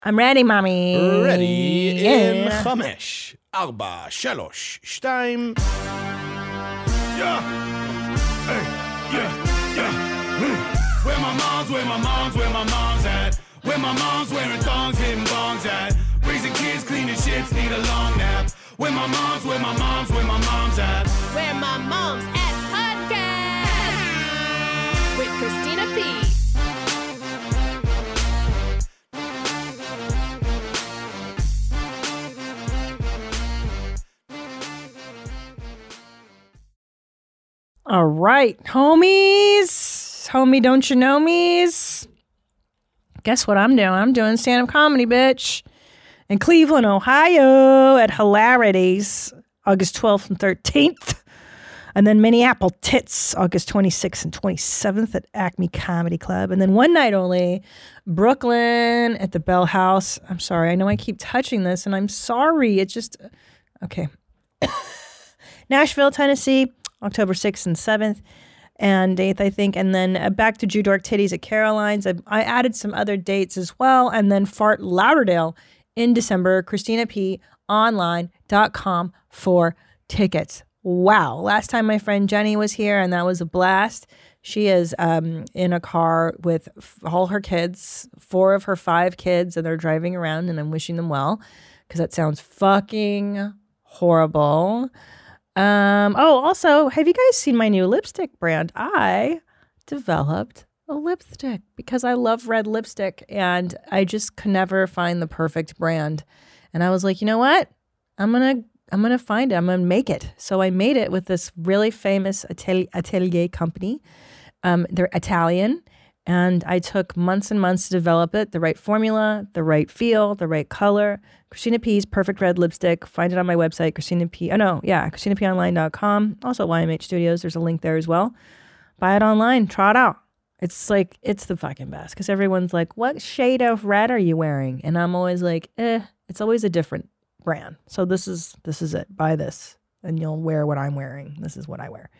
I'm ready, mommy. Ready in 5, 4, 3, 2. Yeah. Hey, yeah. Where my mom's at? Where my mom's wearing thongs, hitting bongs at? Raising kids, cleaning shits, need a long nap. Where my mom's at? Where my mom's at podcast with Christina P. All right, homies. Homie, don't you know me's? Guess what I'm doing? I'm doing stand-up comedy, bitch. In Cleveland, Ohio at Hilarities, August 12th and 13th. And then Minneapolis Tits, August 26th and 27th at Acme Comedy Club. And then one night only, Brooklyn at the Bell House. I'm sorry, I know I keep touching this, and I'm sorry. It's just, okay. Nashville, Tennessee, October 6th and 7th and 8th, I think. And then back to Jew Dork Titties at Caroline's. I added some other dates as well. And then Fort Lauderdale in December, ChristinaPOnline.com for tickets. Wow. Last time my friend Jenny was here, and that was a blast. She is in a car with all her kids, 4 of her 5 kids, and they're driving around, and I'm wishing them well because that sounds fucking horrible. Also, have you guys seen my new lipstick brand? I developed a lipstick because I love red lipstick and I just could never find the perfect brand. And I was like, you know what? I'm gonna find it. I'm gonna make it. So I made it with this really famous atelier company. They're Italian. And I took months and months to develop it, the right formula, the right feel, the right color. Christina P's Perfect Red Lipstick. Find it on my website, ChristinaPOnline.com. Also YMH Studios. There's a link there as well. Buy it online. Try it out. It's the fucking best because everyone's like, what shade of red are you wearing? And I'm always like, it's always a different brand. So this is it. Buy this and you'll wear what I'm wearing. This is what I wear.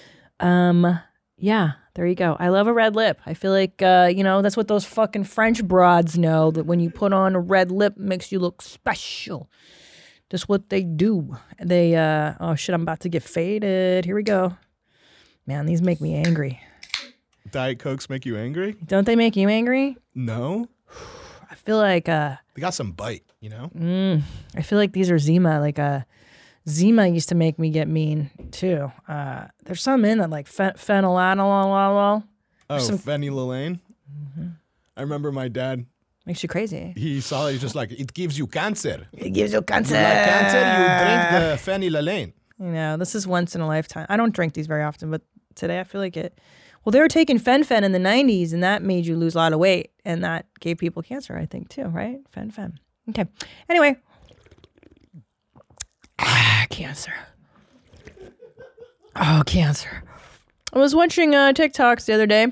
Yeah, there you go. I love a red lip. I feel like, that's what those fucking French broads know, that when you put on a red lip, it makes you look special. That's what they do. They, oh shit, I'm about to get faded. Here we go. Man, these make me angry. Diet Cokes make you angry? Don't they make you angry? No. I feel like, they got some bite, you know? I feel like these are Zima, Zima used to make me get mean too. There's some in that like phenylalanol. Oh, phenylalanine? Mm-hmm. I remember my dad. Makes you crazy. He's just like, it gives you cancer. It gives you cancer. You like cancer, you drink the phenylalanine. You know, this is once in a lifetime. I don't drink these very often, but today I feel like it. Well, they were taking fen in the 90s, and that made you lose a lot of weight, and that gave people cancer, I think, too, right? Fen. Okay. Anyway. Cancer. Oh, cancer. I was watching TikToks the other day,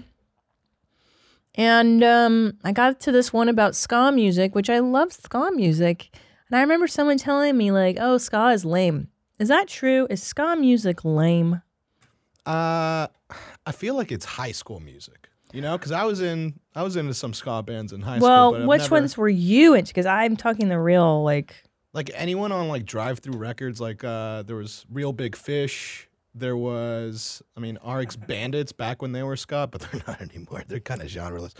and I got to this one about ska music, which I love ska music. And I remember someone telling me, like, oh, ska is lame. Is that true? Is ska music lame? I feel like it's high school music, you know, because I was into some ska bands in high school. Well, which ones were you into? Because I'm talking the real, like anyone on like Drive-Thru Records, like there was Real Big Fish. There was, RX Bandits back when they were ska, but they're not anymore. They're kind of genreless.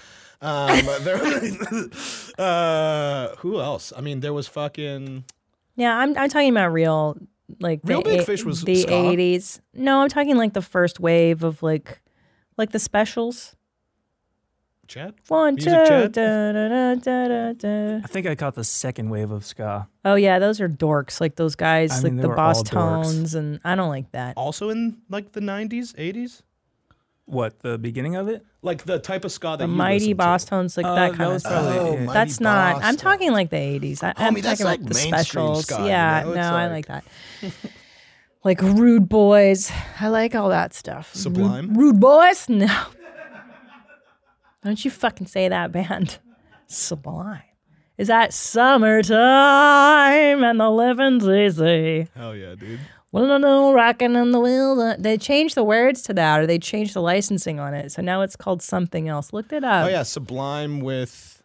Who else? There was fucking. Yeah, I'm talking about real, like Real Big Fish was the ska? 80s. No, I'm talking like the first wave of like the Specials. Chad? 1, 2, da, Chad? da, da, da, da. I think I caught the second wave of ska. Oh yeah, those are dorks. Like those guys, they like the were Boss all dorks. Tones, and I don't like that. Also in like the 90s, 80s? What, the beginning of it? Like the type of ska that The you Mighty listen Boss to. Tones, like that that kind of was stuff. probably it. Mighty That's not. Boss I'm Tones. talking like the 80s. I'm Homie, that's talking like about the mainstream Specials. ska, Yeah, you know? no, It's I like- like that. Like Rude Boys. I like all that stuff. Sublime? Rude Boys? No. Don't you fucking say that, band. Sublime. Is that summertime and the living's easy? Hell yeah, dude. Well, no, rocking on the wheel. They changed the words to that, or they changed the licensing on it. So now it's called something else. Looked it up. Oh yeah, Sublime with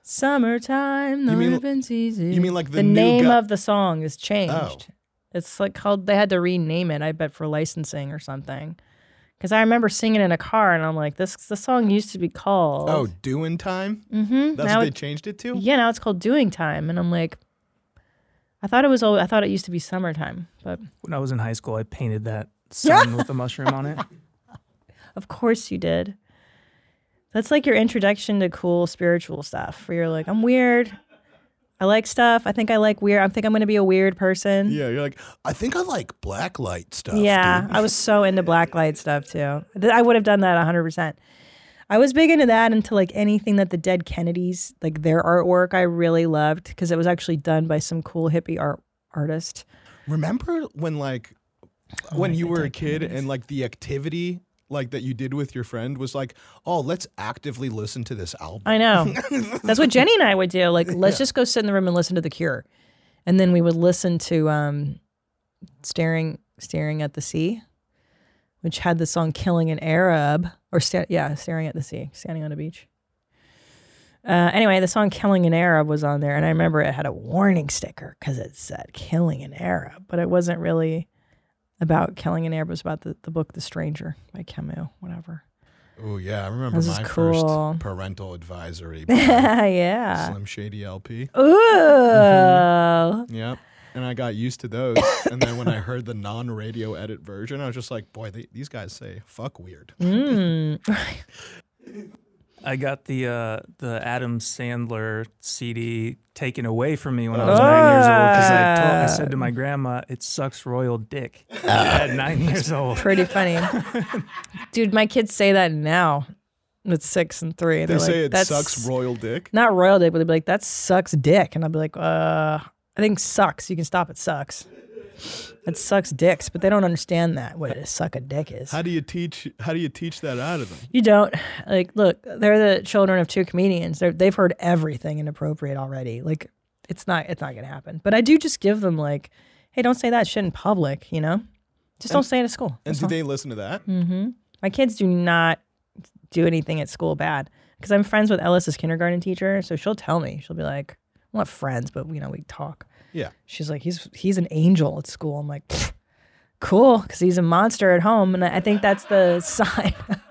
Summertime, the You mean- ribbon's easy. you mean like the the new name guy- of the song is changed. Oh. It's like called. They had to rename it. I bet for licensing or something. Because I remember singing in a car, and I'm like, the song used to be called. Oh, Doing Time? mm-hmm. That's now what they changed it to? Yeah, now it's called Doing Time, and I'm like, I thought it used to be Summertime, but When I was in high school, I painted that sun with a mushroom on it. of course you did. That's like your introduction to cool spiritual stuff, where you're like, I'm weird. I like stuff. I think I like weird. I think I'm going to be a weird person. Yeah, you're like, I think I like black light stuff. Yeah, dude. I was so into blacklight stuff too. I would have done that 100%. I was big into that, into like anything that the dead Kennedys, like their artwork, I really loved because it was actually done by some cool hippie artist. Remember when when you were a kid and like the activity like that you did with your friend was like, oh, let's actively listen to this album. I know. That's what Jenny and I would do. Like, let's just go sit in the room and listen to The Cure, and then we would listen to "Staring at the Sea," which had the song "Killing an Arab," or "Staring at the Sea," standing on a beach. Anyway, the song "Killing an Arab" was on there, and I remember it had a warning sticker because it said "Killing an Arab," but it wasn't really about killing an Arab. It was about the book "The Stranger" by Camus, whatever. Oh yeah, I remember This is my cool. first parental advisory by Yeah. Slim Shady LP. Ooh. Yep. And I got used to those. And then when I heard the non-radio edit version, I was just like, boy, these guys say fuck weird. I got the Adam Sandler CD taken away from me when I was 9 years old because I said to my grandma, "It sucks royal dick." At 9 years old. Pretty funny. Dude, my kids say that now. It's 6 and 3. They They're say like, it "That's sucks royal dick. not royal dick," but they'd be like, "That sucks dick." And I'd be like, I think sucks. You can stop at sucks. It sucks dicks, but they don't understand that, what a suck a dick is. How do you teach that out of them? You don't. Like, look, they're the children of two comedians. They've heard everything inappropriate already. Like, it's not going to happen. But I do just give them like, hey, don't say that shit in public, you know? Just don't say it at school. And That's do all. they listen to that? My kids do not do anything at school bad because I'm friends with Ellis's kindergarten teacher. So she'll tell me. She'll be like, we're not friends, but we talk. Yeah. She's like, he's an angel at school. I'm like, "Pfft, cool, because he's a monster at home. And I think that's the sign.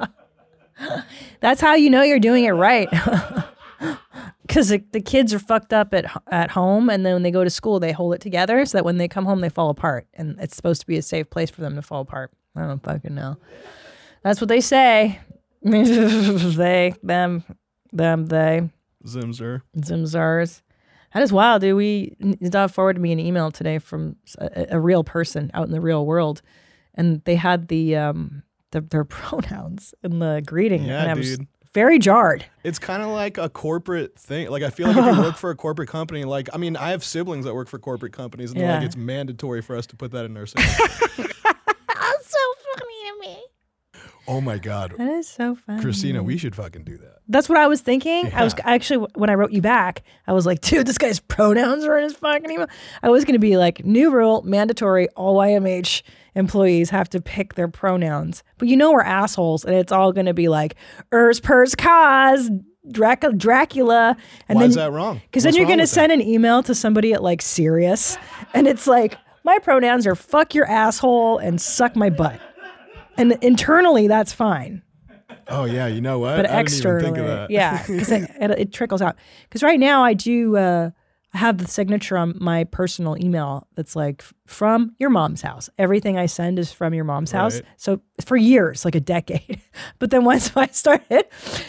That's how you know you're doing it right. Because the kids are fucked up at home, and then when they go to school, they hold it together so that when they come home, they fall apart. And it's supposed to be a safe place for them to fall apart. I don't fucking know. That's what they say. They, them, they. Zimzer. Zimzars. That is wild, dude. Dad forwarded me an email today from a real person out in the real world, and they had their pronouns in the greeting. Yeah, and I was dude. very jarred. It's kind of like a corporate thing. Like, I feel like if you work for a corporate company, like, I mean, I have siblings that work for corporate companies, and they're like, Yeah. it's mandatory for us to put that in our system. That's so funny to me. Oh my God. That is so funny. Christina, we should fucking do that. That's what I was thinking. I was Yeah. actually, when I wrote you back, I was like, dude, this guy's pronouns are in his fucking email. I was going to be like, new rule, mandatory, all YMH employees have to pick their pronouns. But you know we're assholes, and it's all going to be like, ers, pers, cause, Dracula. And Why then, is that wrong? Because then What's you're wrong going to with send an email to somebody at like Sirius, and it's like, my pronouns are fuck your asshole and suck my butt. And internally, that's fine. Oh yeah, you know what? But I didn't even externally, think of that. yeah, because it trickles out. Because right now I do have the signature on my personal email that's like from your mom's house. Everything I send is from your mom's house. Right. So for years, like a decade. But then once I started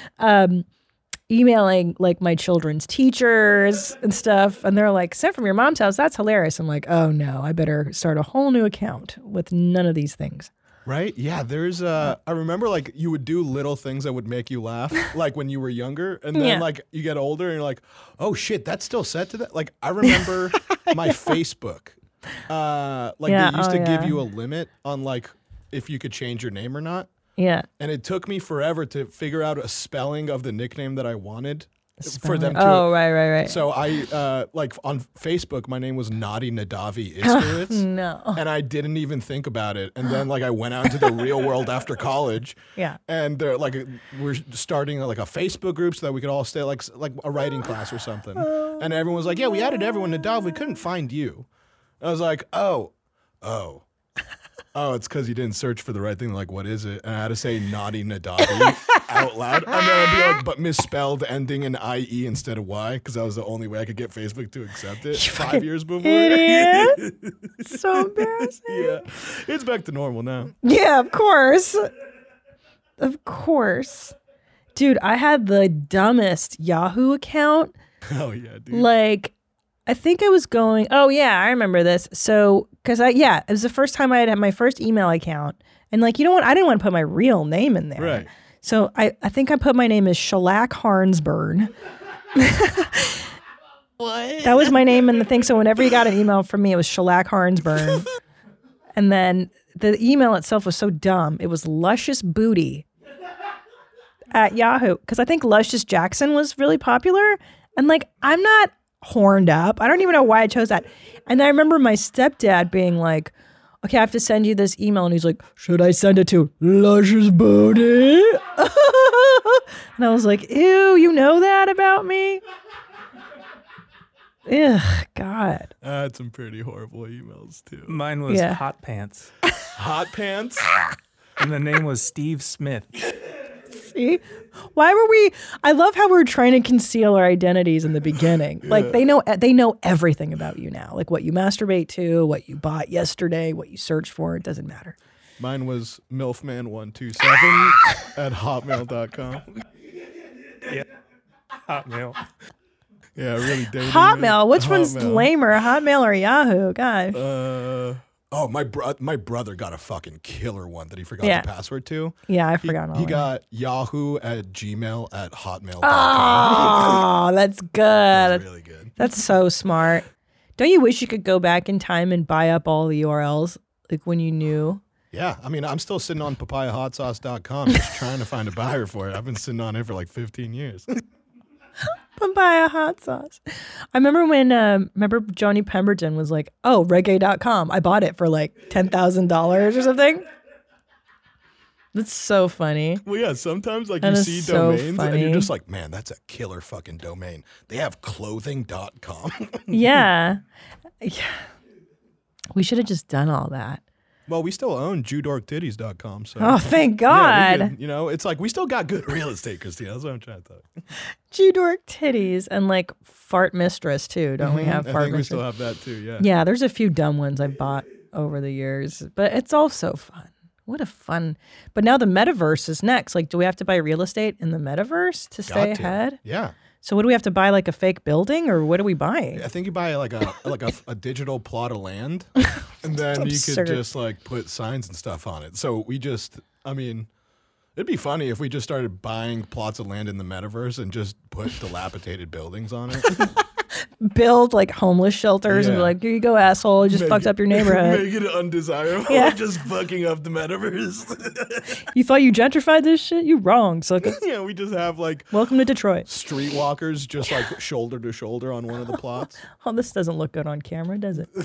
emailing like my children's teachers and stuff, and they're like, "Sent from your mom's house." That's hilarious. I'm like, oh no, I better start a whole new account with none of these things. Right? Yeah, there's I remember like you would do little things that would make you laugh like when you were younger, and then Yeah. like you get older and you're like, "Oh shit, that's still set to that?" Like I remember my Facebook. Like Yeah, they used oh, to yeah. give you a limit on like if you could change your name or not. Yeah. And it took me forever to figure out a spelling of the nickname that I wanted. for them to. Oh, right. So I like on Facebook, my name was Nadi Nadavi Iskowitz. No. And I didn't even think about it. And then like I went out into the real world after college. Yeah. And they're like we're starting like a Facebook group so that we could all stay like a writing class or something. And everyone was like, "Yeah, we added everyone to Nadav. We couldn't find you." I was like, "Oh, it's because you didn't search for the right thing." Like, what is it? And I had to say Nadi Nadavi out loud. And then I'd be like, but misspelled, ending in IE instead of Y, because that was the only way I could get Facebook to accept it 5 years before. Idiot. So embarrassing. Yeah. It's back to normal now. Yeah, of course. Of course. Dude, I had the dumbest Yahoo account. Oh, yeah, dude. Like, I think I was going, oh yeah, I remember this. So, it was the first time I had my first email account. And like, you know what? I didn't want to put my real name in there. Right. So I think I put my name as Shellac Harnsburn. What? That was my name in the thing. So whenever you got an email from me, it was Shellac Harnsburn. And then the email itself was so dumb. It was Luscious Booty at Yahoo. Because I think Luscious Jackson was really popular. And like, I'm not horned up. I don't even know why I chose that. And I remember my stepdad being like, okay, I have to send you this email. And he's like, should I send it to Luscious Booty? And I was like, ew, you know that about me? Ugh, God. I had some pretty horrible emails too. Mine was Yeah. Hot Pants. Hot Pants? And the name was Steve Smith. See? Why were we? I love how we're trying to conceal our identities in the beginning. Like they know everything about you now. Like what you masturbate to, what you bought yesterday, what you searched for. It doesn't matter. Mine was MILFman127 at hotmail.com. Yeah. Hotmail. Yeah, really dating. Hotmail. Which one's Hotmail. lamer, Hotmail or Yahoo? God. My brother got a fucking killer one that he forgot Yeah. the password to. Yeah, I forgot all He that. got Yahoo at Gmail at hotmail.com. Oh, that's good. That's really good. That's so smart. Don't you wish you could go back in time and buy up all the URLs like when you knew? Yeah, I mean, I'm still sitting on papayahotsauce.com just trying to find a buyer for it. I've been sitting on it for like 15 years. Papaya hot sauce. I remember when Johnny Pemberton was like, oh, reggae.com. I bought it for like $10,000 or something. That's so funny. Well, yeah, sometimes like That you is see so domains and funny. you're just like, man, that's a killer fucking domain. They have clothing.com. Yeah. We should have just done all that. Well, we still own judorktitties.com. So. Oh, thank Yeah, God. we could, it's like we still got good real estate, Christina. That's what I'm trying to tell you. G-Dork titties and like Fart Mistress too. Don't we have I Fart think we Mistress? still have that too, yeah. Yeah, there's a few dumb ones I bought over the years, but it's all so fun. What a fun. But now the metaverse is next. Like, do we have to buy real estate in the metaverse to stay Got to. ahead? Yeah. So what do we have to buy, like a fake building, or what are we buying? I think you buy like a digital plot of land, and then you absurd. could just like put signs and stuff on it. So it'd be funny if we just started buying plots of land in the metaverse and just put dilapidated buildings on it. Build like homeless shelters and be Yeah. like, here you go, asshole. You just Make fucked it- up your neighborhood. Make it undesirable. Yeah. Just fucking up the metaverse. You thought you gentrified this shit? You wrong, sucker. Yeah, we just have like Welcome to Detroit. streetwalkers just like shoulder to shoulder on one of the plots. Oh, this doesn't look good on camera, does it?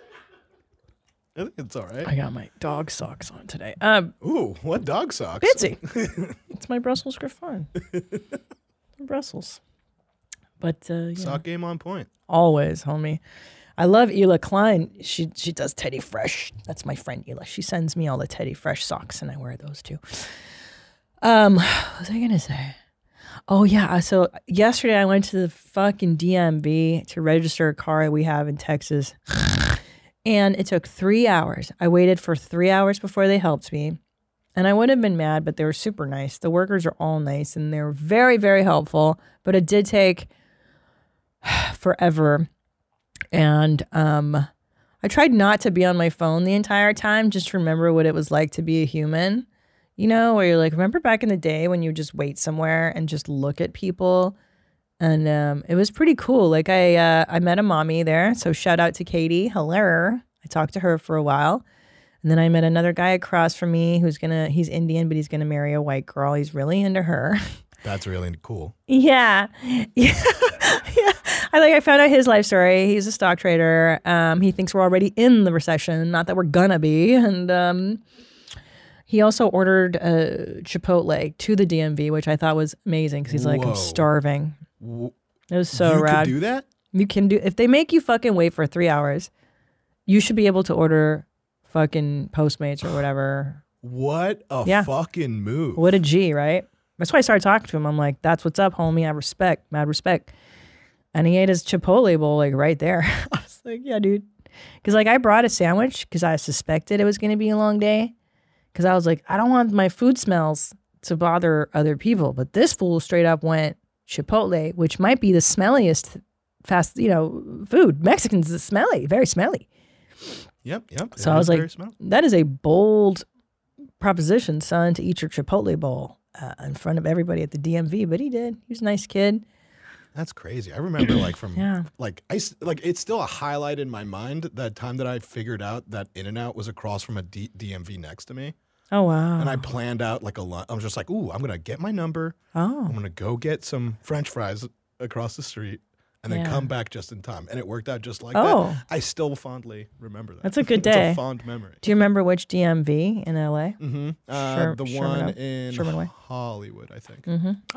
I think it's all right. I got my dog socks on today. Ooh, what dog socks? Bitsy. It's my Brussels Griffon. Brussels. But yeah. Sock game on point. Always, homie. I love Ela Klein. She does Teddy Fresh. That's my friend Ela. She sends me all the Teddy Fresh socks, and I wear those too. What was I gonna say? Oh yeah. So yesterday I went to the fucking DMV to register a car we have in Texas, and it took 3 hours. I waited for 3 hours before they helped me, and I would have been mad, but they were super nice. The workers are all nice, and they were very, very helpful. But it did take forever. And I tried not to be on my phone the entire time, just to remember what it was like to be a human, you know, where you're like, remember back in the day when you just wait somewhere and just look at people? And it was pretty cool. Like I met a mommy there. So shout out to Katie. Hello. I talked to her for a while. And then I met another guy across from me he's Indian, but he's going to marry a white girl. He's really into her. That's really cool. Yeah. Yeah. Yeah. I found out his life story. He's a stock trader. He thinks we're already in the recession, not that we're gonna be. And he also ordered Chipotle to the DMV, which I thought was amazing because he's like, I'm Whoa. starving. It was so You rad. could do that? You can do if they make you fucking wait for 3 hours, you should be able to order fucking Postmates or whatever. What a Yeah. fucking move. What a G, right? That's why I started talking to him. I'm like, that's what's up, homie. I respect, mad respect. And he ate his Chipotle bowl like right there. I was like, yeah, dude. Because like I brought a sandwich because I suspected it was going to be a long day. Because I was like, I don't want my food smells to bother other people. But this fool straight up went Chipotle, which might be the smelliest food. Mexicans is smelly, very smelly. Yep. So It I is was like, very smell. that is a bold proposition, son, to eat your Chipotle bowl in front of everybody at the DMV. But he did. He was a nice kid. That's crazy. I remember Yeah. it's still a highlight in my mind that time that I figured out that In-N-Out was across from a DMV next to me. Oh, wow. And I planned out like I was just like, ooh, I'm going to get my number. I'm Oh, going to go get some French fries across the street and then Yeah. come back just in time. And it worked out just like Oh. that. I still fondly remember that. That's a good It's day. a fond memory. do you remember which DMV in LA? Mm-hmm. Sherman The one Oak- in Sherman Way? Hollywood, I think.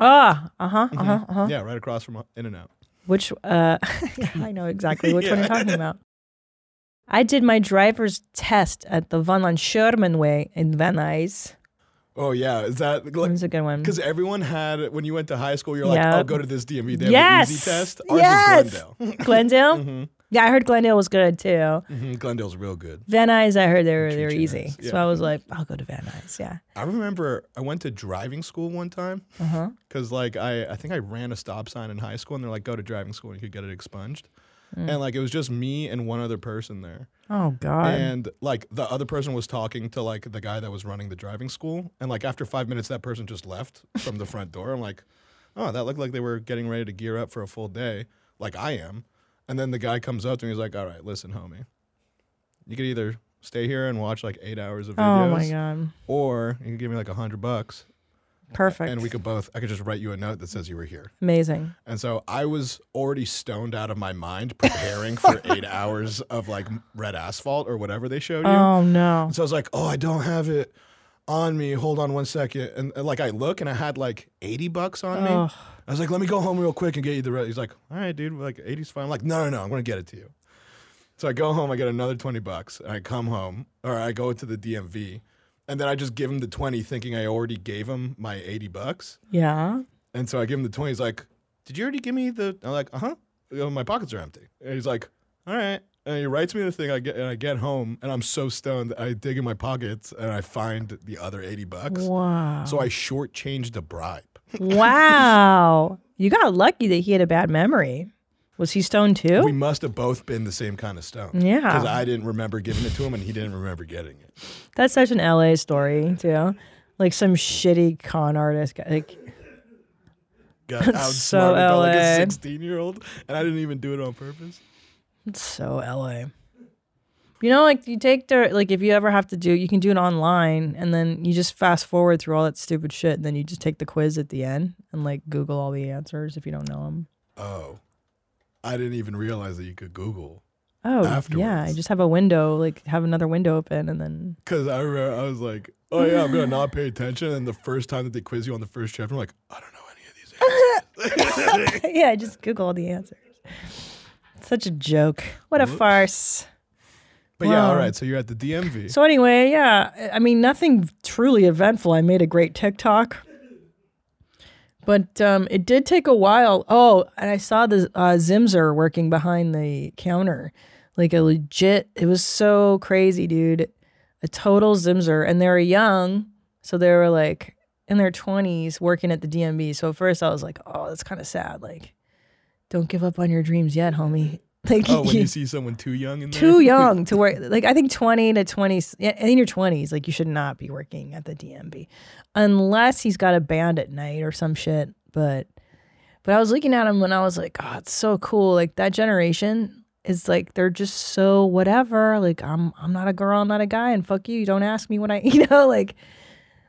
Yeah. Yeah, right across from In-N-Out. Which, yeah, I know exactly which one you're talking about. I did my driver's test at the one on Sherman Way in Venice. Oh, yeah. Is that That was a good one. because everyone had, when you went to high school, you're like, Yeah. oh, go to this DMV. They have Yes. the easy test. Ours Yes. was Glendale. Glendale? Mm-hmm. Yeah, I heard Glendale was good too. Glendale's real good. Van Nuys, I heard they were Treat you easy. nice. So Yeah. I was like, I'll go to Van Nuys. Yeah. I remember I went to driving school one time because like I think I ran a stop sign in high school and they're like, go to driving school and you could get it expunged. And like it was just me and one other person there. Oh God. And like the other person was talking to like the guy that was running the driving school. And like after 5 minutes, that person just left from the front door. I'm like, oh, that looked like they were getting ready to gear up for a full day, like I am. And then the guy comes up to me, he's like, all right, listen, homie. You could either stay here and watch like 8 hours of videos. Oh my God. Or you can give me like $100 Perfect. and I could just write you a note that says you were here. Amazing. And so I was already stoned out of my mind preparing for 8 hours of like red asphalt or whatever they showed you. Oh no. And so I was like, oh, I don't have it on me. Hold on 1 second. And like I look and I had like $80 on me. Ugh. I was like, let me go home real quick and get you the rest. He's like, all right, dude, like 80's fine. I'm like, no, I'm going to get it to you. So I go home, I get another $20 and I come home or I go to the DMV and then I just give him the 20 thinking I already gave him my $80. Yeah. And so I give him the 20. He's like, did you already give me the, I'm like, uh-huh. My pockets are empty. And he's like, all right. And he writes me the thing. I get home and I'm so stoned that I dig in my pockets and I find the other $80. Wow. So I shortchanged a bribe. Wow. You got lucky that he had a bad memory. Was he stoned too? We must have both been the same kind of stone. Yeah. Because I didn't remember giving it to him and he didn't remember getting it. That's such an LA story too. Like some shitty con artist. Like, Got so outsmarted by like LA. a 16-year-old and I didn't even do it on purpose. it's so LA. You know, like you take their, like if you ever have to do, you can do it online and then you just fast forward through all that stupid shit. And then you just take the quiz at the end and like Google all the answers if you don't know them. Oh. I didn't even realize that you could Google. Oh, Afterwards. yeah. I just have a window, like have another window open and then. Because I remember I was like, oh yeah, I'm going to not pay attention. And the first time that they quiz you on the first chapter, I'm like, I don't know any of these answers. Yeah, just Google all the answers. Such a joke. What a Whoops. farce. But yeah, Wow. all right. So you're at the DMV. So anyway, yeah, I mean, nothing truly eventful. I made a great TikTok. But it did take a while. Oh, and I saw the Zimzer working behind the counter. Like a legit, it was so crazy, dude. A total Zimzer. And they were young. So they were like in their 20s working at the DMV. So at first I was like, oh, that's kind of sad. Like, don't give up on your dreams yet, homie. Like, Oh, when you see someone too young in there? too young to work. Like, I think 20 to 20, yeah, in your 20s, like, you should not be working at the DMV unless he's got a band at night or some shit. But I was looking at him when I was like, oh, it's so cool. Like, that generation is like, they're just so whatever. Like, I'm not a girl, I'm not a guy, and fuck you. You don't ask me what I, like,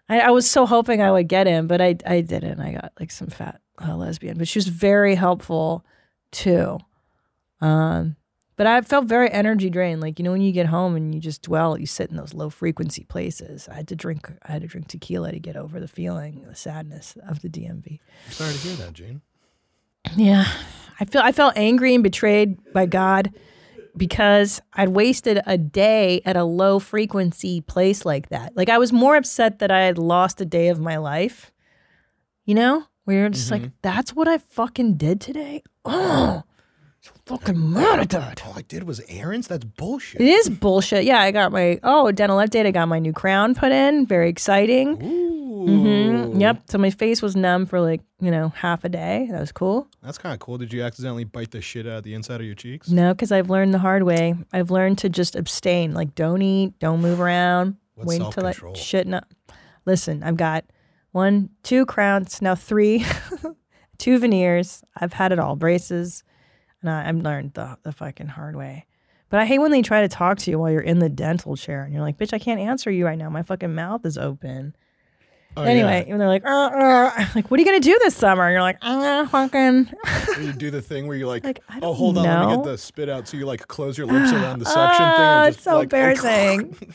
I was so hoping I would get him, but I didn't. I got like some fat lesbian, but she was very helpful too. But I felt very energy drained. Like, you know, when you get home and you just dwell, you sit in those low frequency places. I had to drink tequila to get over the feeling, the sadness of the DMV. I'm sorry to hear that, Gene. Yeah. I felt angry and betrayed by God because I'd wasted a day at a low frequency place like that. Like, I was more upset that I had lost a day of my life. You know? Where you're just like, that's what I fucking did today? Oh, so fucking mad at that. All I did was errands? That's bullshit. It is bullshit. Yeah, I got my, dental update. I got my new crown put in. Very exciting. Ooh. Yep. So my face was numb for like, half a day. That was cool. That's kind of cool. Did you accidentally bite the shit out of the inside of your cheeks? No, because I've learned the hard way. I've learned to just abstain. Like, don't eat, don't move around. What's wait until that self-control? shit. No. Listen, I've got 1, 2 crowns, now 3, 2 veneers. I've had it all, braces. And I've learned the fucking hard way. But I hate when they try to talk to you while you're in the dental chair. And you're like, bitch, I can't answer you right now. My fucking mouth is open. Oh, Anyway, and they're like, like, what are you going to do this summer? And you're like, fucking. Yeah. You do the thing where you're like, I oh, don't hold on, let me know. get the spit out. So you like close your lips around the suction thing. And It's just, so like, embarrassing.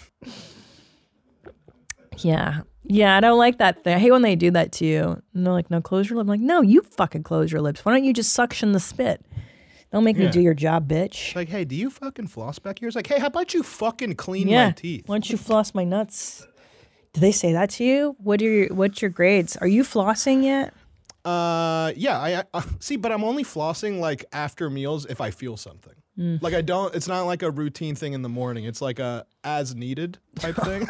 Yeah. Yeah, I don't like that thing. I hate when they do that to you. And they're like, no, close your lip. I'm like, no, you fucking close your lips. Why don't you just suction the spit? Don't make me Yeah. do your job, bitch. It's like, hey, do you fucking floss back here? It's like, hey, how about you fucking clean my teeth? Why don't you floss my nuts? Do they say that to you? What's your grades? Are you flossing yet? Yeah, I see, but I'm only flossing like after meals if I feel something. Like it's not like a routine thing in the morning. It's like a as needed type thing.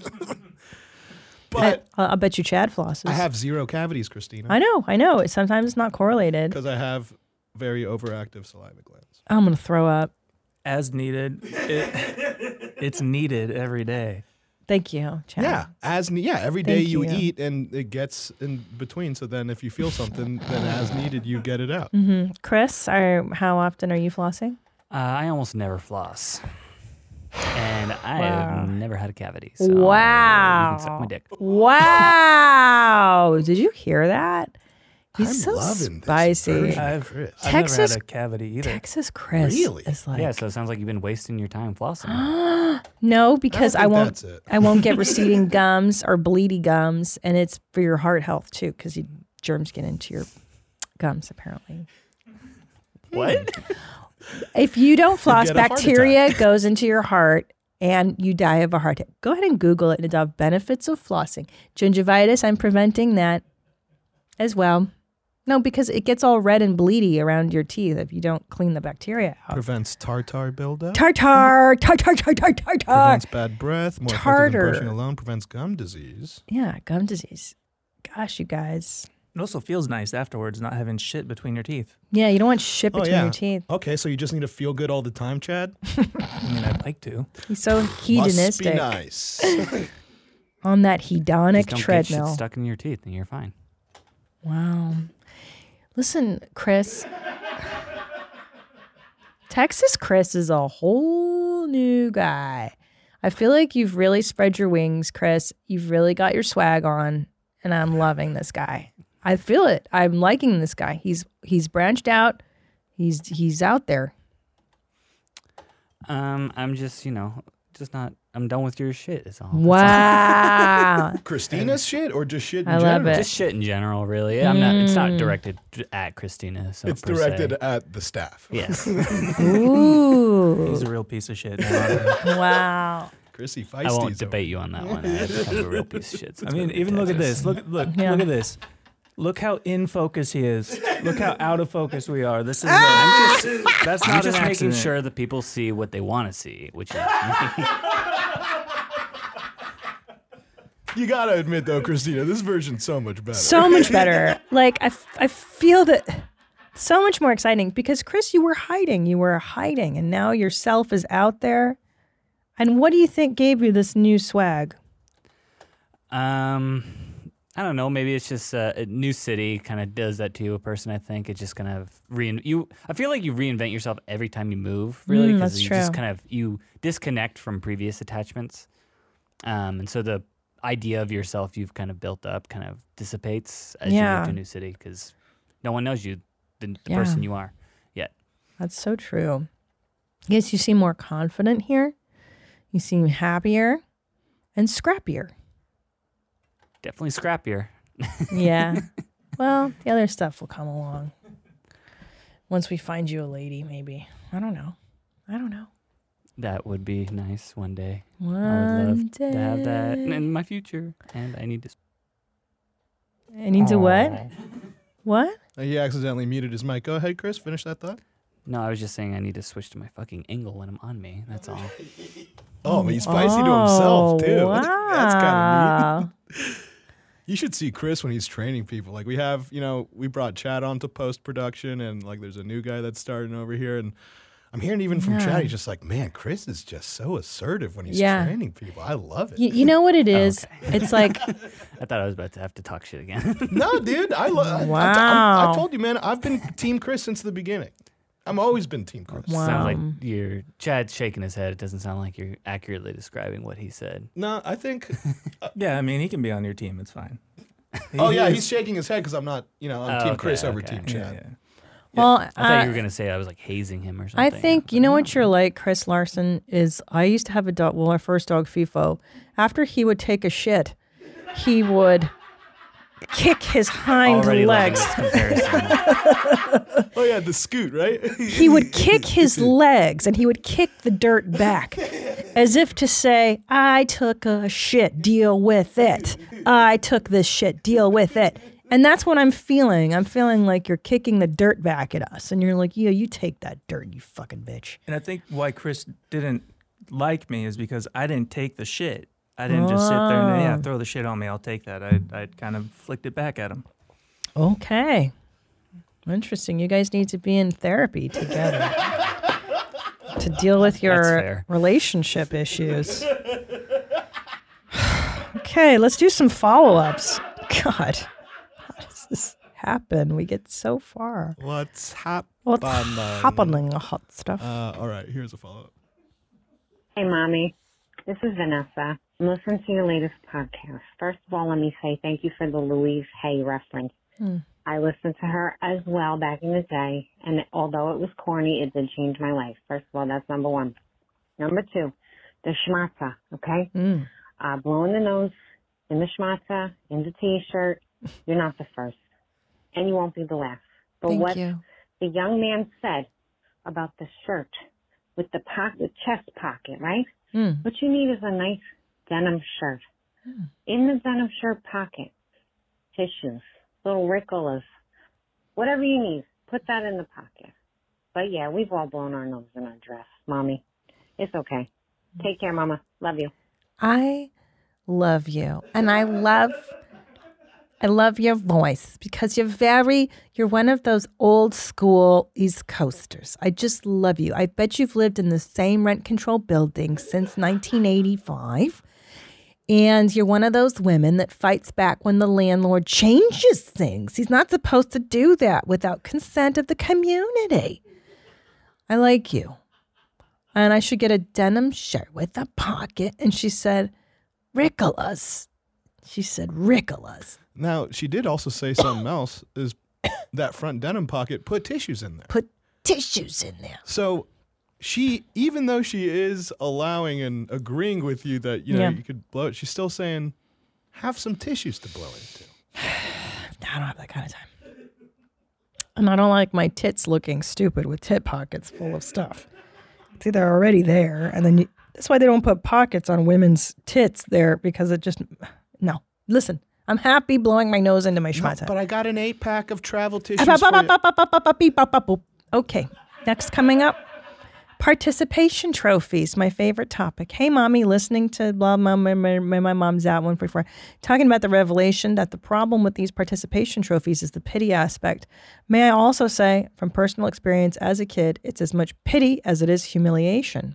But I'll bet you Chad flosses. I have 0 cavities, Christina, I know. Sometimes it's not correlated. because I have very overactive saliva glands. I'm going to throw up. As needed, it's needed every day. Thank you, Chad. Yeah, every day Thank you you. eat and it gets in between. So then if you feel something, then as needed, you get it out. Chris, how often are you flossing? I almost never floss. And I have never had a cavity. So Wow. You can suck my dick. Wow. Did you hear that? He's I'm so loving spicy. this version of I've Chris. never Texas- had a cavity either. Texas Chris Really? is like, Yeah, so it sounds like you've been wasting your time flossing. no, because I I don't think won't. that's it. I won't get receding gums or bleedy gums, and it's for your heart health too, because germs get into your gums apparently. What? If you don't floss, get a heart bacteria goes into your heart and you die of a heart attack. Go ahead and Google it and adopt benefits of flossing. Gingivitis, I'm preventing that as well. No, because it gets all red and bleedy around your teeth if you don't clean the bacteria out. Prevents tartar buildup. Tartar. Prevents bad breath. More effective Tartar. than brushing alone. Prevents gum disease. Yeah, gum disease. Gosh, you guys. It also feels nice afterwards, not having shit between your teeth. Yeah, you don't want shit between your teeth. Okay, so you just need to feel good all the time, Chad? I mean, I'd like to. He's so Must hedonistic be nice. on that Just hedonic don't get treadmill. shit stuck in your teeth and you're fine. Wow. Listen, Chris. Texas Chris is a whole new guy. I feel like you've really spread your wings, Chris. You've really got your swag on, and I'm loving this guy. I feel it. I'm liking this guy. He's branched out. He's out there. I'm just, just not. I'm done with your shit. Is all. Wow. Christina's shit or just shit in I love general? it. Just shit in general, really. I'm not. It's not directed at Christina. So It's per directed se. at the staff. Yes. Ooh. He's a real piece of shit. Wow. Chrissy feisty. I won't debate you on that one. I've become a real piece of shit. I mean, even look at this. Look Yeah. at this. Look how in focus he is. Look how out of focus we are. This is that's I'm not just an making accident. sure that people see what they want to see, which is You gotta admit though, Christina, this version's so much better. So much better. Like, I feel that so much more exciting because, Chris, you were hiding. And now yourself is out there. And what do you think gave you this new swag? I don't know. Maybe it's just a new city kind of does that to a person. I think it just kind of I feel like you reinvent yourself every time you move. Really, that's you true. just kind of you disconnect from previous attachments. And so idea of yourself you've kind of built up kind of dissipates as you Yeah. move to a new city because no one knows you, the Yeah. person you are yet. That's so true. Yes, you seem more confident here. You seem happier and scrappier. Definitely scrappier. Yeah. Well, the other stuff will come along. Once we find you a lady, maybe. I don't know. That would be nice one day. I would One love day. to have that in my future. And I need to. I need to what? What? He accidentally muted his mic. Go ahead, Chris. Finish that thought. No, I was just saying I need to switch to my fucking angle when I'm on me. That's all. Oh, he's spicy to himself, too. Wow. That's kind of neat. You should see Chris when he's training people. Like we have, we brought Chad on to post-production, and like there's a new guy that's starting over here, and I'm hearing even from Chad, he's just like, man, Chris is just so assertive when he's training people. I love it. You know what it is? It's like, I thought I was about to have to talk shit again. No, dude, Wow. I told you, man, I've been Team Chris since the beginning. I've always been Team Chris. Wow. Sounds like Chad's shaking his head. It doesn't sound like you're accurately describing what he said. No, I think. Yeah, I mean, he can be on your team. It's fine. He's shaking his head because I'm not, I'm Team Chris over Team Yeah, Chad. yeah. well, I thought you were gonna say I was like hazing him or something. I think, you know what you're like, Chris Larson, is I used to have a dog, well, our first dog, FIFO. After he would take a shit, he would kick his hind Already loving legs. this comparison. Oh yeah, the scoot, right? He would kick his legs and he would kick the dirt back as if to say, I took a shit, deal with it. I took this shit, deal with it. And that's what I'm feeling. I'm feeling like you're kicking the dirt back at us. And you're like, yeah, you take that dirt, you fucking bitch. And I think why Chris didn't like me is because I didn't take the shit. I didn't just sit there and throw the shit on me. I'll take that. I kind of flicked it back at him. Okay. Interesting. You guys need to be in therapy together to deal with your fair. relationship issues. Okay, let's do some follow-ups. God, how does this happen? We get so far. What's happening? What's happening? Hot stuff. All right, here's a follow-up. Hey, Mommy. This is Vanessa. I'm listening to your latest podcast. First of all, let me say thank you for the Louise Hay reference. I listened to her as well back in the day, and although it was corny, it did change my life. First of all, that's number one. Number two, the schmatza, okay? Blowing the nose in the schmatza, in the T-shirt. You're not the first, and you won't be the last. But Thank what you. the young man said about the shirt with the chest pocket, right? What you need is a nice denim shirt. In the denim shirt pocket, tissues, little Ricolas, whatever you need, put that in the pocket. But yeah, we've all blown our nose in our dress, Mommy. It's okay. Take care, Mama. Love you. I love you. And I love your voice because you're one of those old school East Coasters. I just love you. I bet you've lived in the same rent control building since 1985. And you're one of those women that fights back when the landlord changes things. He's not supposed to do that without consent of the community. I like you. And I should get a denim shirt with a pocket. And she said, Ricolas. She said, Ricolas. Now, she did also say something else, is that front denim pocket, put tissues in there. Put tissues in there. So she, even though she is allowing and agreeing with you that, you could blow it, she's still saying, have some tissues to blow into. I don't have that kind of time. And I don't like my tits looking stupid with tit pockets full of stuff. See, they're already there. And then that's why they don't put pockets on women's tits there because it just, no. Listen, I'm happy blowing my nose into my schmatza. But I got an 8-pack of travel tissues for you. Okay, next coming up, participation trophies, my favorite topic. Hey, Mommy, listening to blah, my mom's out 144, talking about the revelation that the problem with these participation trophies is the pity aspect. May I also say, from personal experience as a kid, it's as much pity as it is humiliation.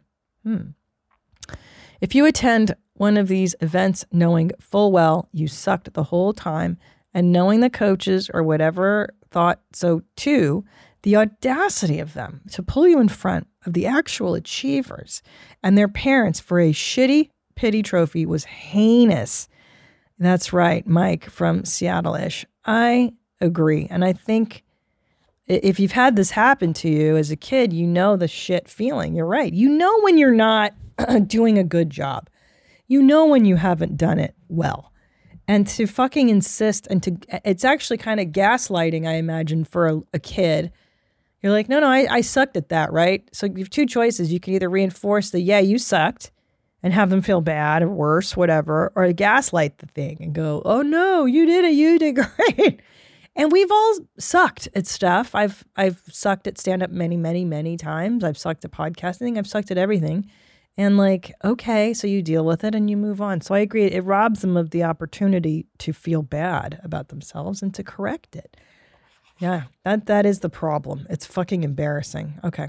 If you attend one of these events knowing full well you sucked the whole time and knowing the coaches or whatever thought so too, the audacity of them to pull you in front of the actual achievers and their parents for a shitty pity trophy was heinous. That's right, Mike from Seattle-ish. I agree. And I think if you've had this happen to you as a kid, you know the shit feeling. You're right. You know when you're not doing a good job. You know when you haven't done it well. And to fucking insist it's actually kind of gaslighting, I imagine, for a kid. You're like, no, I sucked at that, right? So you have two choices. You can either reinforce the, yeah, you sucked, and have them feel bad or worse, whatever, or gaslight the thing and go, oh no, you did great. And we've all sucked at stuff. I've sucked at stand-up many, many, many times. I've sucked at podcasting. I've sucked at everything. And like, okay, so you deal with it and you move on. So I agree. It robs them of the opportunity to feel bad about themselves and to correct it. Yeah, that is the problem. It's fucking embarrassing. Okay.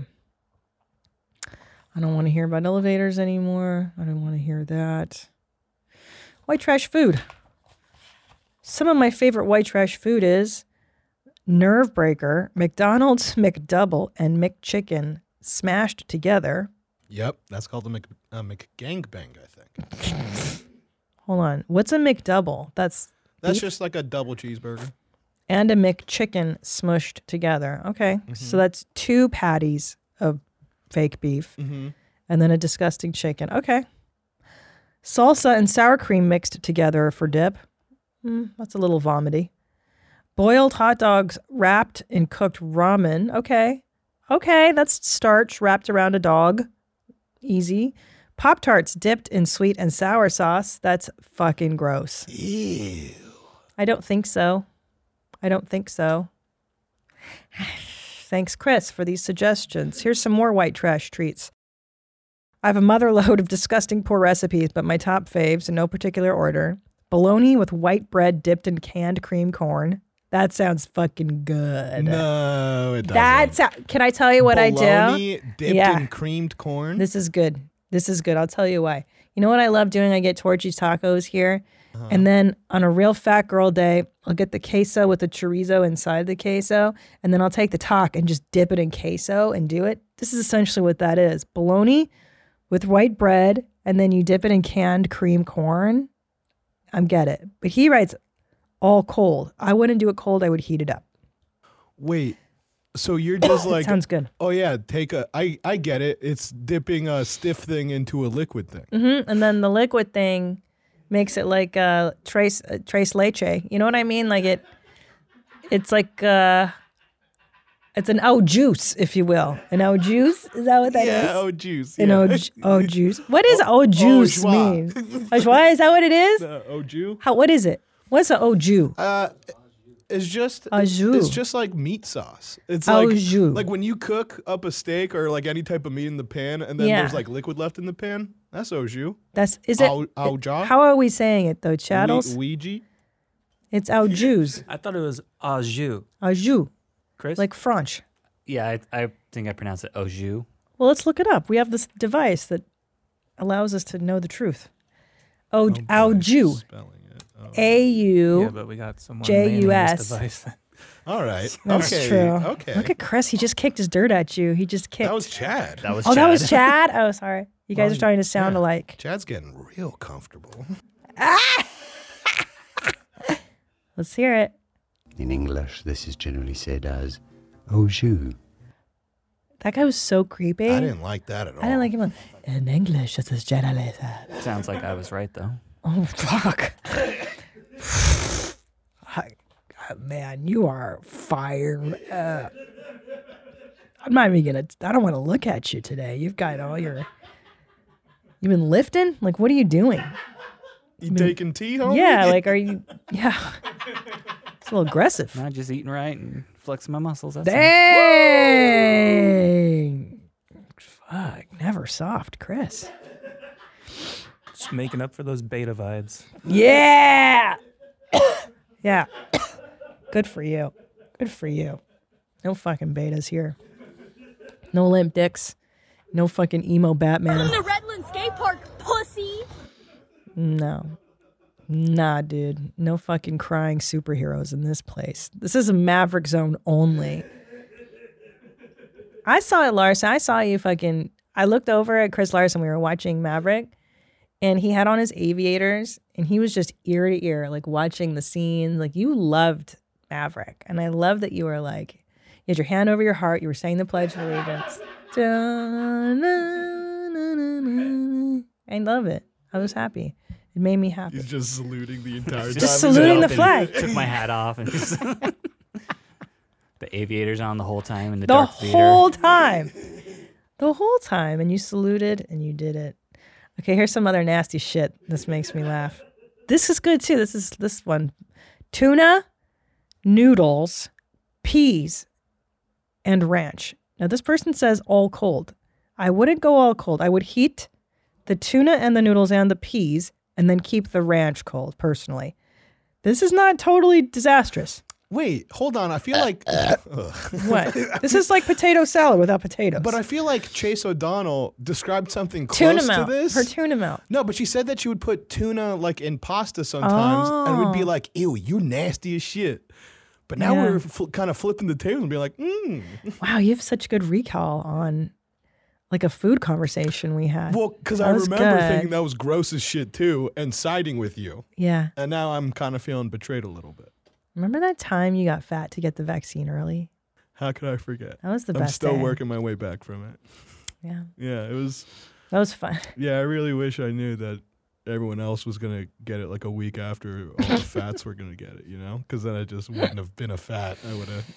I don't want to hear about elevators anymore. I don't want to hear that. White trash food. Some of my favorite white trash food is Nerve Breaker, McDonald's McDouble, and McChicken smashed together. Yep, that's called a McGangbang, I think. Hold on. What's a McDouble? That's beef? just like a double cheeseburger. And a McChicken smushed together. Okay. So that's 2 patties of fake beef and then a disgusting chicken. Okay. Salsa and sour cream mixed together for dip. That's a little vomity. Boiled hot dogs wrapped in cooked ramen. Okay. Okay, that's starch wrapped around a dog. Easy. Pop-Tarts dipped in sweet and sour sauce. That's fucking gross. Ew. I don't think so. Thanks, Chris, for these suggestions. Here's some more white trash treats. I have a mother load of disgusting poor recipes, but my top faves in no particular order. Bologna with white bread dipped in canned cream corn. That sounds fucking good. No, it doesn't. Can I tell you what Bologna I do? dipped in creamed corn? This is good. I'll tell you why. You know what I love doing? I get Torchy's tacos here. And then on a real fat girl day, I'll get the queso with the chorizo inside the queso. And then I'll take the tac and just dip it in queso and do it. This is essentially what that is. Bologna with white bread. And then you dip it in canned cream corn. I get it. But he writes all cold. I wouldn't do it cold. I would heat it up. Wait, so you're just like... Sounds good. Oh, yeah, I get it. It's dipping a stiff thing into a liquid thing. And then the liquid thing makes it like tres leche. You know what I mean? Like it's like it's an au juice, if you will. An au juice? Is that what that is? Yeah, au juice. An au juice. What does au juice mean? Au joie? Is that what it is? Au jus? What is it? What's an au jus? It's just Au jus. It's just like meat sauce. It's Au like jus. like when you cook up a steak or like any type of meat in the pan, and then there's like liquid left in the pan. That's au jus. Is it? Au jus? How are we saying it though, Chattels? Ouija? It's au jus. I thought it was au jus. Au jus. Chris? Like French. Yeah, I think I pronounce it au jus. Well, let's look it up. We have this device that allows us to know the truth. Au jus. Spelling it. Oh. A-U. Yeah, but we got someone J-U-S. manning this device. All right. That's okay. true. Okay. Look at Chris. He just kicked his dirt at you. He just kicked. That was Chad. That was Oh, Chad. that was Chad? Oh, sorry. You guys are starting to sound Yeah. alike. Chad's getting real comfortable. Let's hear it. In English, this is generally said as au jus. That guy was so creepy. I didn't like that at all. I didn't like him. In English, this is generally said. Sounds like I was right though. Oh, fuck. Man, you are fired up. I'm not even going to, I don't want to look at you today. You've got all your, you've been lifting? Like, what are you doing? You taking tea home? Yeah, like, are you, yeah. It's a little aggressive. Not just eating right and flexing my muscles. That's all. Dang. Fuck, never soft, Chris. Just making up for those beta vibes. Yeah. Yeah. Good for you. Good for you. No fucking betas here. No limp dicks. No fucking emo Batman. The Redland Skate Park, pussy. No. Nah, dude. No fucking crying superheroes in this place. This is a Maverick Zone only. I saw it, Larson. I saw you fucking... I looked over at Chris Larson. We were watching Maverick. And he had on his aviators, and he was just ear to ear, like watching the scenes. Like, you loved Maverick. And I love that you were like, you had your hand over your heart. You were saying the Pledge of Allegiance. I love it. I was happy. It made me happy. He's just saluting the entire time. Just saluting the flag. Took my hat off and just the aviators on the whole time and the The Darth whole Vader. time. The whole time. And you saluted and you did it. Okay, here's some other nasty shit. This makes me laugh. This is good too. This one. Tuna, noodles, peas, and ranch. Now this person says all cold. I wouldn't go all cold. I would heat the tuna and the noodles and the peas and then keep the ranch cold, personally. This is not totally disastrous. Wait, hold on. I feel like... What? This is like potato salad without potatoes. But I feel like Chase O'Donnell described something tuna close melt. to this. Her tuna melt. No, but she said that she would put tuna like in pasta sometimes and would be like, ew, you nasty as shit. But now we're kind of flipping the table and be like, Wow, you have such good recall on like a food conversation we had. Well, because I remember thinking that was gross as shit too and siding with you. Yeah. And now I'm kind of feeling betrayed a little bit. Remember that time you got fat to get the vaccine early? How could I forget? That was the I'm best still day. working my way back from it. Yeah. Yeah, it was. That was fun. Yeah, I really wish I knew that everyone else was going to get it like a week after all the fats were going to get it, you know? Because then I just wouldn't have been a fat. I would have.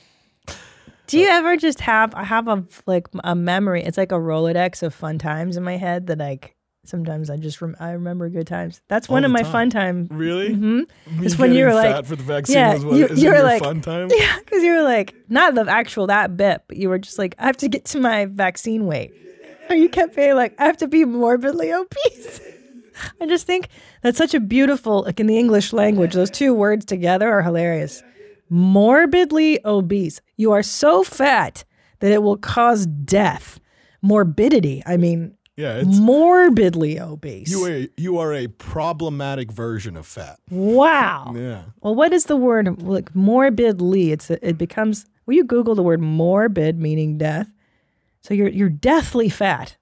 Do you ever just have, I have a memory, it's like a Rolodex of fun times in my head that like, sometimes I just, I remember good times. That's one of my fun times. Really? Mm-hmm. It's when you were like, fat for the vaccine yeah, was what, is you it were your like, fun time? Yeah, because you were like, not the actual that bit, but you were just like, I have to get to my vaccine weight. Or you kept saying like, I have to be morbidly obese. I just think that's such a beautiful, like in the English language, those two words together are hilarious. Morbidly obese. You are so fat that it will cause death. Morbidity. I mean, yeah, it's morbidly obese. You are a problematic version of fat. Wow. Yeah. Well, what is the word like morbidly? It becomes. Will you Google the word morbid, meaning death? So you're deathly fat.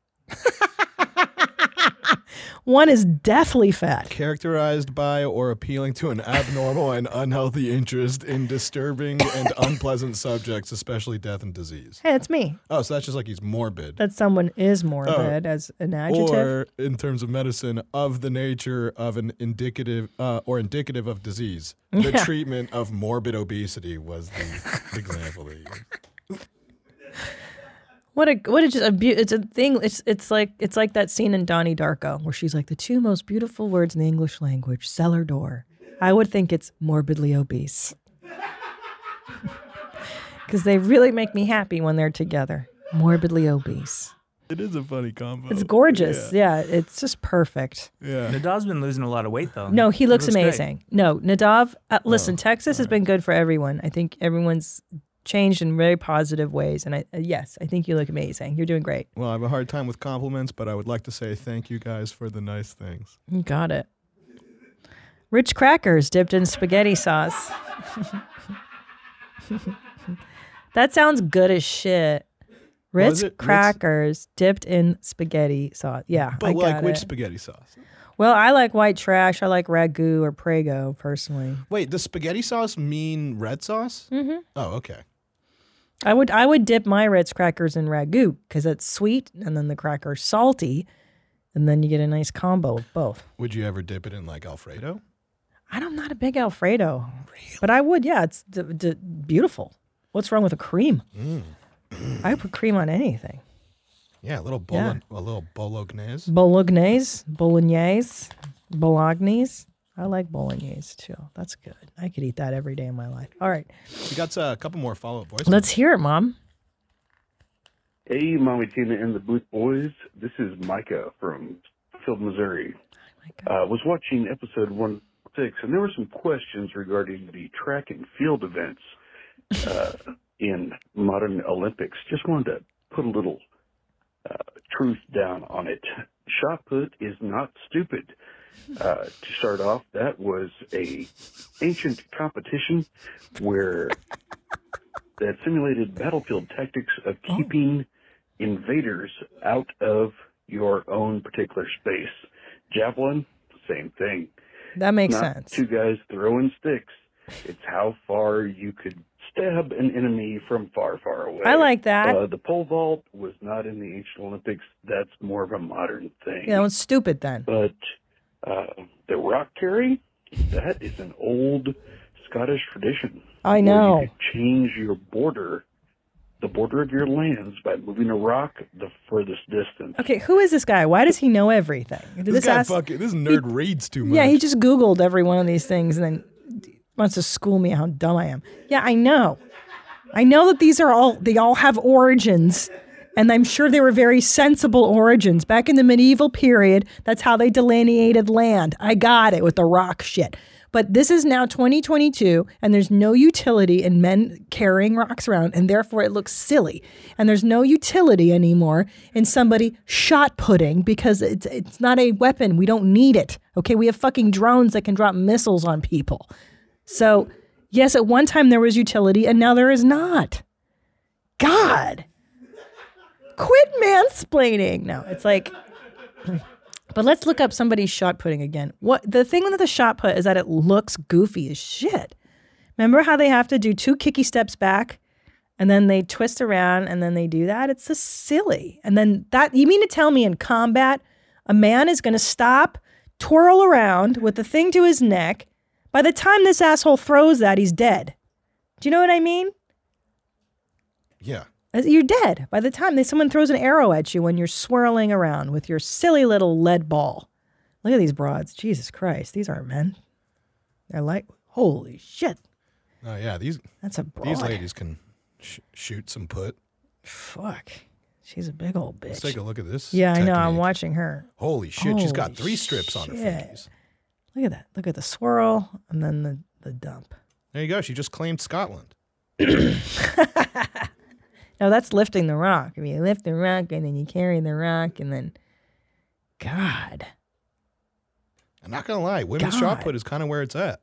One is deathly fat. Characterized by or appealing to an abnormal and unhealthy interest in disturbing and unpleasant subjects, especially death and disease. Hey, it's me. Oh, so that's just like he's morbid. That someone is morbid as an adjective. Or in terms of medicine, of the nature of an indicative or indicative of disease. The treatment of morbid obesity was the example that you used. What a just it's a thing. It's like that scene in Donnie Darko where she's like the two most beautiful words in the English language, cellar door. I would think it's morbidly obese. Because they really make me happy when they're together. Morbidly obese. It is a funny combo. It's gorgeous. Yeah, it's just perfect. Yeah. Nadav's been losing a lot of weight though. No, he looks amazing. Great. No, Nadav, listen, Texas has been good for everyone. I think everyone's changed in very positive ways. And yes, I think you look amazing. You're doing great. Well, I have a hard time with compliments, but I would like to say thank you guys for the nice things. You got it. Rich crackers dipped in spaghetti sauce. That sounds good as shit. Ritz crackers dipped in spaghetti sauce. Yeah, but I like got which it. spaghetti sauce? Well, I like white trash. I like ragu or Prego personally. Wait, does spaghetti sauce mean red sauce? Mm-hmm. Oh, okay. I would dip my Ritz crackers in ragu because it's sweet and then the cracker's salty, and then you get a nice combo of both. Would you ever dip it in like Alfredo? I'm not a big Alfredo, but I would. Yeah, it's beautiful. What's wrong with a cream? I put cream on anything. Yeah, a little bolognese. Bolognese. I like bolognese too. That's good. I could eat that every day in my life. All right. We got a couple more follow-up voices. Let's hear it, Mom. Hey, Mommy Tina and the Booth Boys. This is Micah from Field, Missouri. Hi, Micah. Was watching episode 106, and there were some questions regarding the track and field events in modern Olympics. Just wanted to put a little truth down on it. Shot put is not stupid. To start off, that was a ancient competition where that simulated battlefield tactics of keeping invaders out of your own particular space. javelin, same thing. That makes Not sense. two guys throwing sticks. It's how far you could stab an enemy from far, far away. I like that. The pole vault was not in the ancient Olympics. That's more of a modern thing. Yeah, that was stupid then. But the rock carry, that is an old Scottish tradition. I where know. You could change your border, the border of your lands, by moving a rock the furthest distance. Okay, who is this guy? Why does he know everything? Did This guy ask- this nerd reads too much. Yeah, he just Googled every one of these things and then wants to school me how dumb I am. Yeah, I know. I know that they all have origins, and I'm sure they were very sensible origins. Back in the medieval period, that's how they delineated land. I got it with the rock shit. But this is now 2022, and there's no utility in men carrying rocks around, and therefore it looks silly. And there's no utility anymore in somebody shot putting because it's not a weapon. We don't need it. Okay, we have fucking drones that can drop missiles on people. So, yes, at one time there was utility, and now there is not. God. Quit mansplaining. No, it's like... But let's look up somebody's shot putting again. What the thing with the shot put is that it looks goofy as shit. Remember how they have to do 2 kicky steps back and then they twist around and then they do that? It's just silly. And then that, you mean to tell me in combat, a man is going to stop, twirl around with the thing to his neck. By the time this asshole throws that, he's dead. Do you know what I mean? Yeah. You're dead by the time someone throws an arrow at you when you're swirling around with your silly little lead ball. Look at these broads. Jesus Christ. These aren't men. They're like, holy shit. Oh, yeah. That's a broad. These ladies can shoot some put. Fuck. She's a big old bitch. Let's take a look at this. Yeah, technique. I know. I'm watching her. Holy shit. She's got Holy 3 strips on her shit. fingies. Look at that. Look at the swirl and then the dump. There you go. She just claimed Scotland. No, that's lifting the rock. I mean, you lift the rock and then you carry the rock and then, God. I'm not going to lie. Women's God. shot put is kind of where it's at.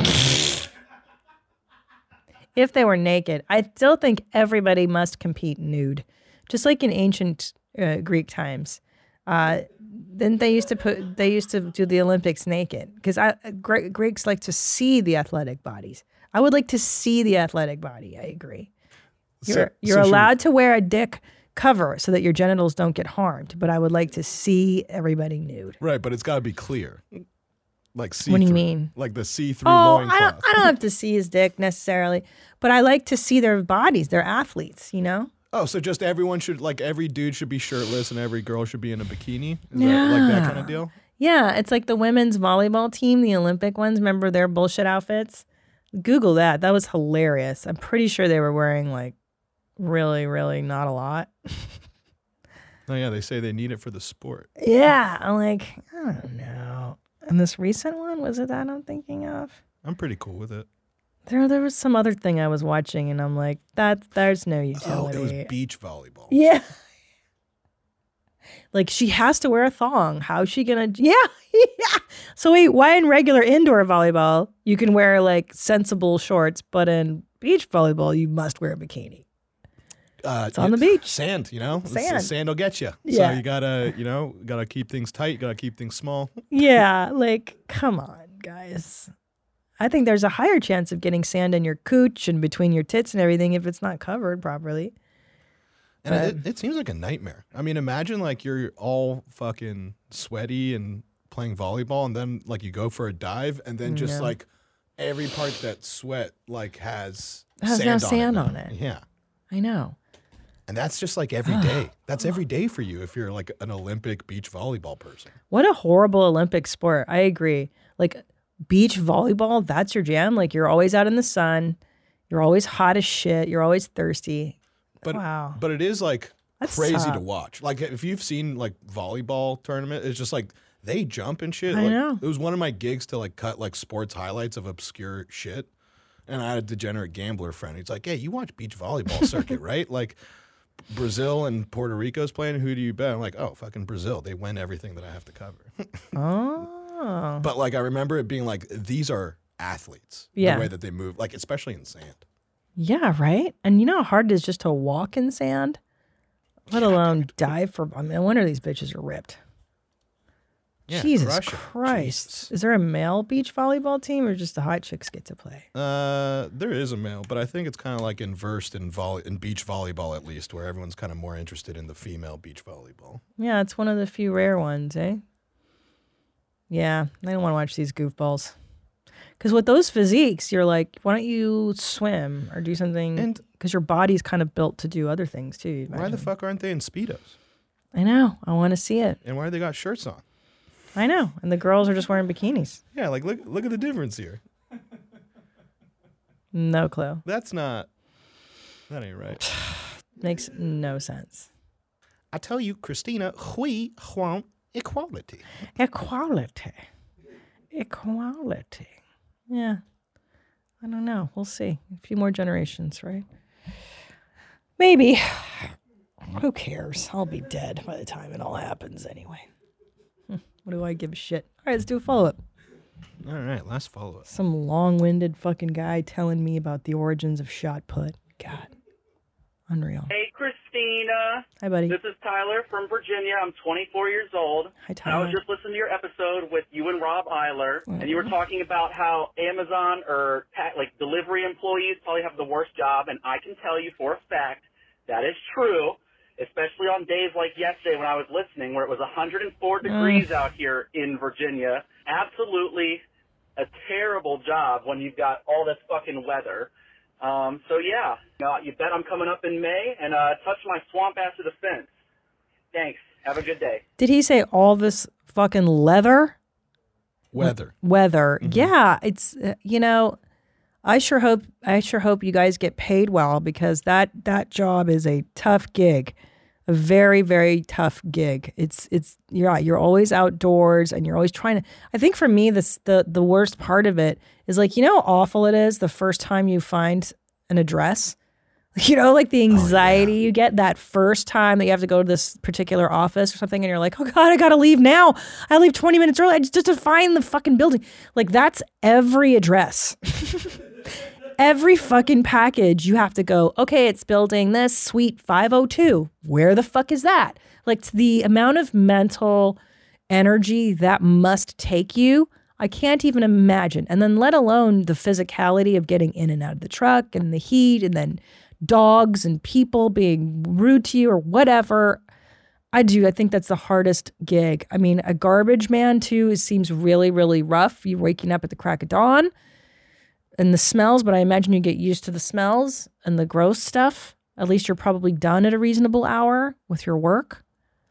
If they were naked, I still think everybody must compete nude, just like in ancient Greek times. Then they used to do the Olympics naked because Greeks like to see the athletic bodies. I would like to see the athletic body. I agree. You're allowed to wear a dick cover so that your genitals don't get harmed, but I would like to see everybody nude. Right, but it's got to be clear. Like see-through. What do you mean? Like the see-through Oh, loincloth. I don't have to see his dick necessarily, but I like to see their bodies. They're athletes, you know? Oh, so just everyone should, like every dude should be shirtless and every girl should be in a bikini? Is that like that kind of deal? Yeah, it's like the women's volleyball team, the Olympic ones. Remember their bullshit outfits? Google that. That was hilarious. I'm pretty sure they were wearing like really, really not a lot. Oh, yeah, they say they need it for the sport. Yeah, I'm like, I don't know. And this recent one, was it that I'm thinking of? I'm pretty cool with it. There was some other thing I was watching, and I'm like, there's no Oh, utility. it was beach volleyball. Yeah. Like, she has to wear a thong. How's she gonna? Yeah, yeah. So wait, why in regular indoor volleyball you can wear like sensible shorts, but in beach volleyball you must wear a bikini? It's on the beach. Sand, you know? Sand. Sand will get you. Yeah. So you gotta keep things tight. Gotta keep things small. Yeah, like, come on, guys. I think there's a higher chance of getting sand in your cooch and between your tits and everything if it's not covered properly. And it seems like a nightmare. I mean, imagine like you're all fucking sweaty and playing volleyball, and then like you go for a dive, and then just like every part that sweat like has sand on it. Yeah, I know. And that's just like every day. That's every day for you if you're like an Olympic beach volleyball person. What a horrible Olympic sport. I agree. Like beach volleyball, that's your jam. Like you're always out in the sun. You're always hot as shit. You're always thirsty. But, wow. But it is like That's crazy tough. to watch. Like if you've seen like volleyball tournament, it's just like they jump and shit. I Like, know. It was one of my gigs to like cut like sports highlights of obscure shit. And I had a degenerate gambler friend. He's like, hey, you watch beach volleyball circuit, right? Like Brazil and Puerto Rico's playing. Who do you bet? I'm like, oh, fucking Brazil. They win everything that I have to cover. Oh. But like I remember it being like, these are athletes. Yeah. The way that they move, like especially in sand. Yeah, right? And you know how hard it is just to walk in sand? Let alone dive for, I mean, no wonder these bitches are ripped. Yeah, Jesus crush 'em. Christ. Jesus. Is there a male beach volleyball team or just the hot chicks get to play? There is a male, but I think it's kind of like inversed in beach volleyball, at least, where everyone's kind of more interested in the female beach volleyball. Yeah, it's one of the few rare ones, eh? Yeah, I don't want to watch these goofballs. Because with those physiques, you're like, why don't you swim or do something? Because your body's kind of built to do other things too. Why the fuck aren't they in Speedos? I know. I want to see it. And why do they got shirts on? I know. And the girls are just wearing bikinis. Yeah, like look at the difference here. No clue. That ain't right. Makes no sense. I tell you, Christina, we want equality. Equality. Yeah. I don't know. We'll see. A few more generations, right? Maybe. Who cares? I'll be dead by the time it all happens anyway. What do I give a shit? All right, let's do a follow-up. All right, last follow-up. Some long-winded fucking guy telling me about the origins of shot put. God. Unreal. Hey, Christina. Hi, buddy. This is Tyler from Virginia. I'm 24 years old. Hi, And I was Tyler. just listening to your episode with you and Rob Eiler, and you were talking about how Amazon or delivery employees probably have the worst job, and I can tell you for a fact that is true, especially on days like yesterday when I was listening, where it was 104 degrees out here in Virginia. Absolutely a terrible job when you've got all this fucking weather. So yeah, you bet I'm coming up in May and touch my swamp ass to the fence. Thanks. Have a good day. Did he say all this fucking leather? Weather. Yeah, it's I sure hope you guys get paid well, because that job is a tough gig. A very, very tough gig. You're always outdoors and you're always trying to. I think for me, the worst part of it is like, how awful it is the first time you find an address. Like the anxiety you get that first time that you have to go to this particular office or something, and you're like, oh God, I gotta leave now. I leave 20 minutes early just to find the fucking building. Like that's every address. Every fucking package, you have to go, okay, it's building this suite 502. Where the fuck is that? Like the amount of mental energy that must take you, I can't even imagine. And then let alone the physicality of getting in and out of the truck and the heat and then dogs and people being rude to you or whatever. I think that's the hardest gig. I mean, a garbage man too, it seems really, really rough. You're waking up at the crack of dawn. And the smells, but I imagine you get used to the smells and the gross stuff. At least you're probably done at a reasonable hour with your work.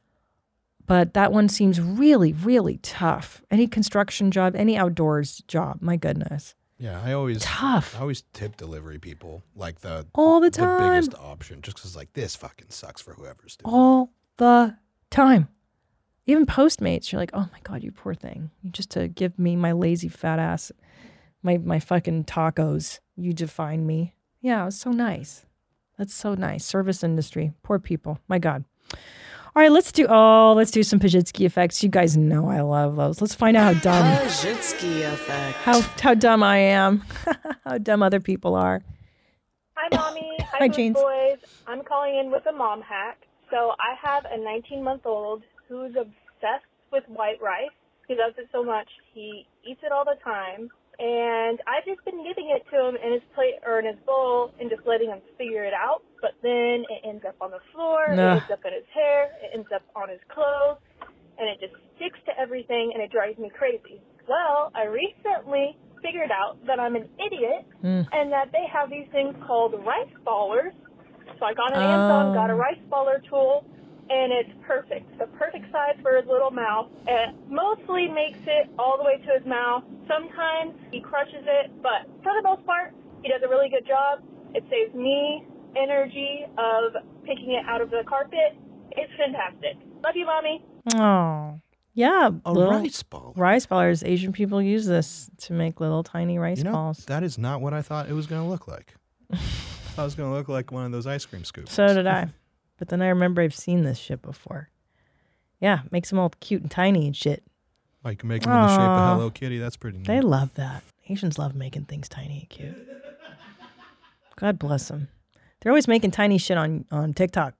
But that one seems really, really tough. Any construction job, any outdoors job, my goodness. Yeah, I always tip delivery people like all the time. The biggest option, just because like this fucking sucks for whoever's doing all the time. Even Postmates, you're like, oh my God, you poor thing. Just to give me my lazy fat ass. My fucking tacos. You define me. Yeah, it's so nice. That's so nice. Service industry. Poor people. My God. All right, let's do some Pajitsky effects. You guys know I love those. Let's find out how dumb Pajitsky effect. How dumb I am. How dumb other people are. Hi, Mommy. Hi, James. Boys. I'm calling in with a mom hack. So I have a 19-month-old who's obsessed with white rice. He loves it so much. He eats it all the time. And I've just been giving it to him in his plate or in his bowl and just letting him figure it out. But then it ends up on the floor, It ends up in his hair, it ends up on his clothes, and it just sticks to everything, and it drives me crazy. Well, I recently figured out that I'm an idiot and that they have these things called rice ballers. So I got an Amazon, got a rice baller tool, and it's perfect. The perfect size for his little mouth. It mostly makes it all the way to his mouth. Sometimes he crushes it, but for the most part, he does a really good job. It saves me energy of picking it out of the carpet. It's fantastic. Love you, Mommy. Oh, yeah. rice ball. Rice ballers. Asian people use this to make little tiny rice balls. That is not what I thought it was going to look like. I thought it was going to look like one of those ice cream scoops. So did I. But then I remember I've seen this shit before. Yeah, makes them all cute and tiny and shit. Oh, you can make them in the shape of Hello Kitty. That's pretty neat. They love that. Asians love making things tiny and cute. God bless them. They're always making tiny shit on TikTok.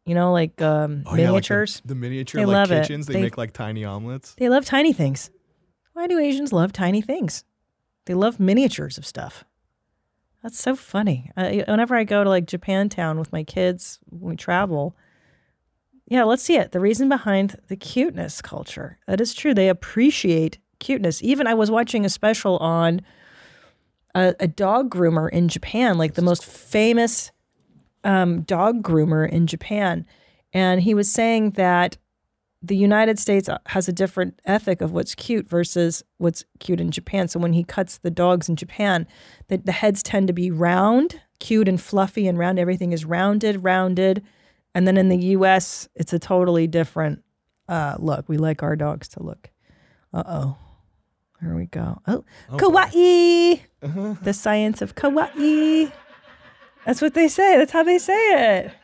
You know, like miniatures. The miniature They like love it. kitchens. They make like tiny omelets. They love tiny things. Why do Asians love tiny things? They love miniatures of stuff. That's so funny. Whenever I go to like Japantown with my kids, when we travel, yeah, let's see it. The reason behind the cuteness culture. That is true. They appreciate cuteness. Even I was watching a special on a dog groomer in Japan, like the most famous dog groomer in Japan. And he was saying that the United States has a different ethic of what's cute versus what's cute in Japan. So when he cuts the dogs in Japan, the heads tend to be round, cute and fluffy and round. Everything is rounded. And then in the U.S., it's a totally different look. We like our dogs to look. Uh-oh. Here we go. Oh, kawaii. The science of kawaii. That's what they say. That's how they say it.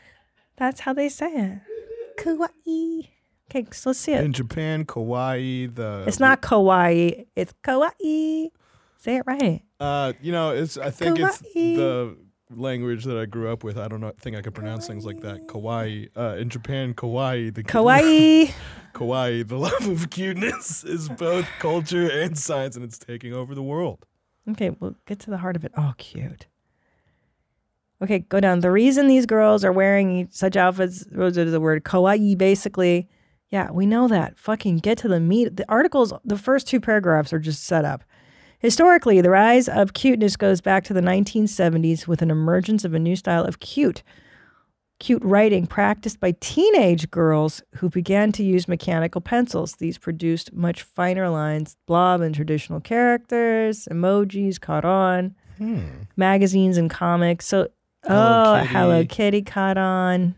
Kawaii. Okay, so let's see it. In Japan, kawaii, It's not kawaii. It's kawaii. Say it right. I think kawaii. It's the language that I grew up with. I don't think I could pronounce things like that. Kawaii. In Japan, kawaii. Kawaii. Kawaii. The love of cuteness is both culture and science, and it's taking over the world. Okay, we'll get to the heart of it. Oh, cute. Okay, go down. The reason these girls are wearing such outfits, the word kawaii, basically. Yeah, we know that. Fucking get to the meat. The articles, the first two paragraphs are just set up. Historically, the rise of cuteness goes back to the 1970s with an emergence of a new style of cute writing practiced by teenage girls who began to use mechanical pencils. These produced much finer lines, blob and traditional characters, emojis caught on, magazines and comics. So, Hello Kitty caught on.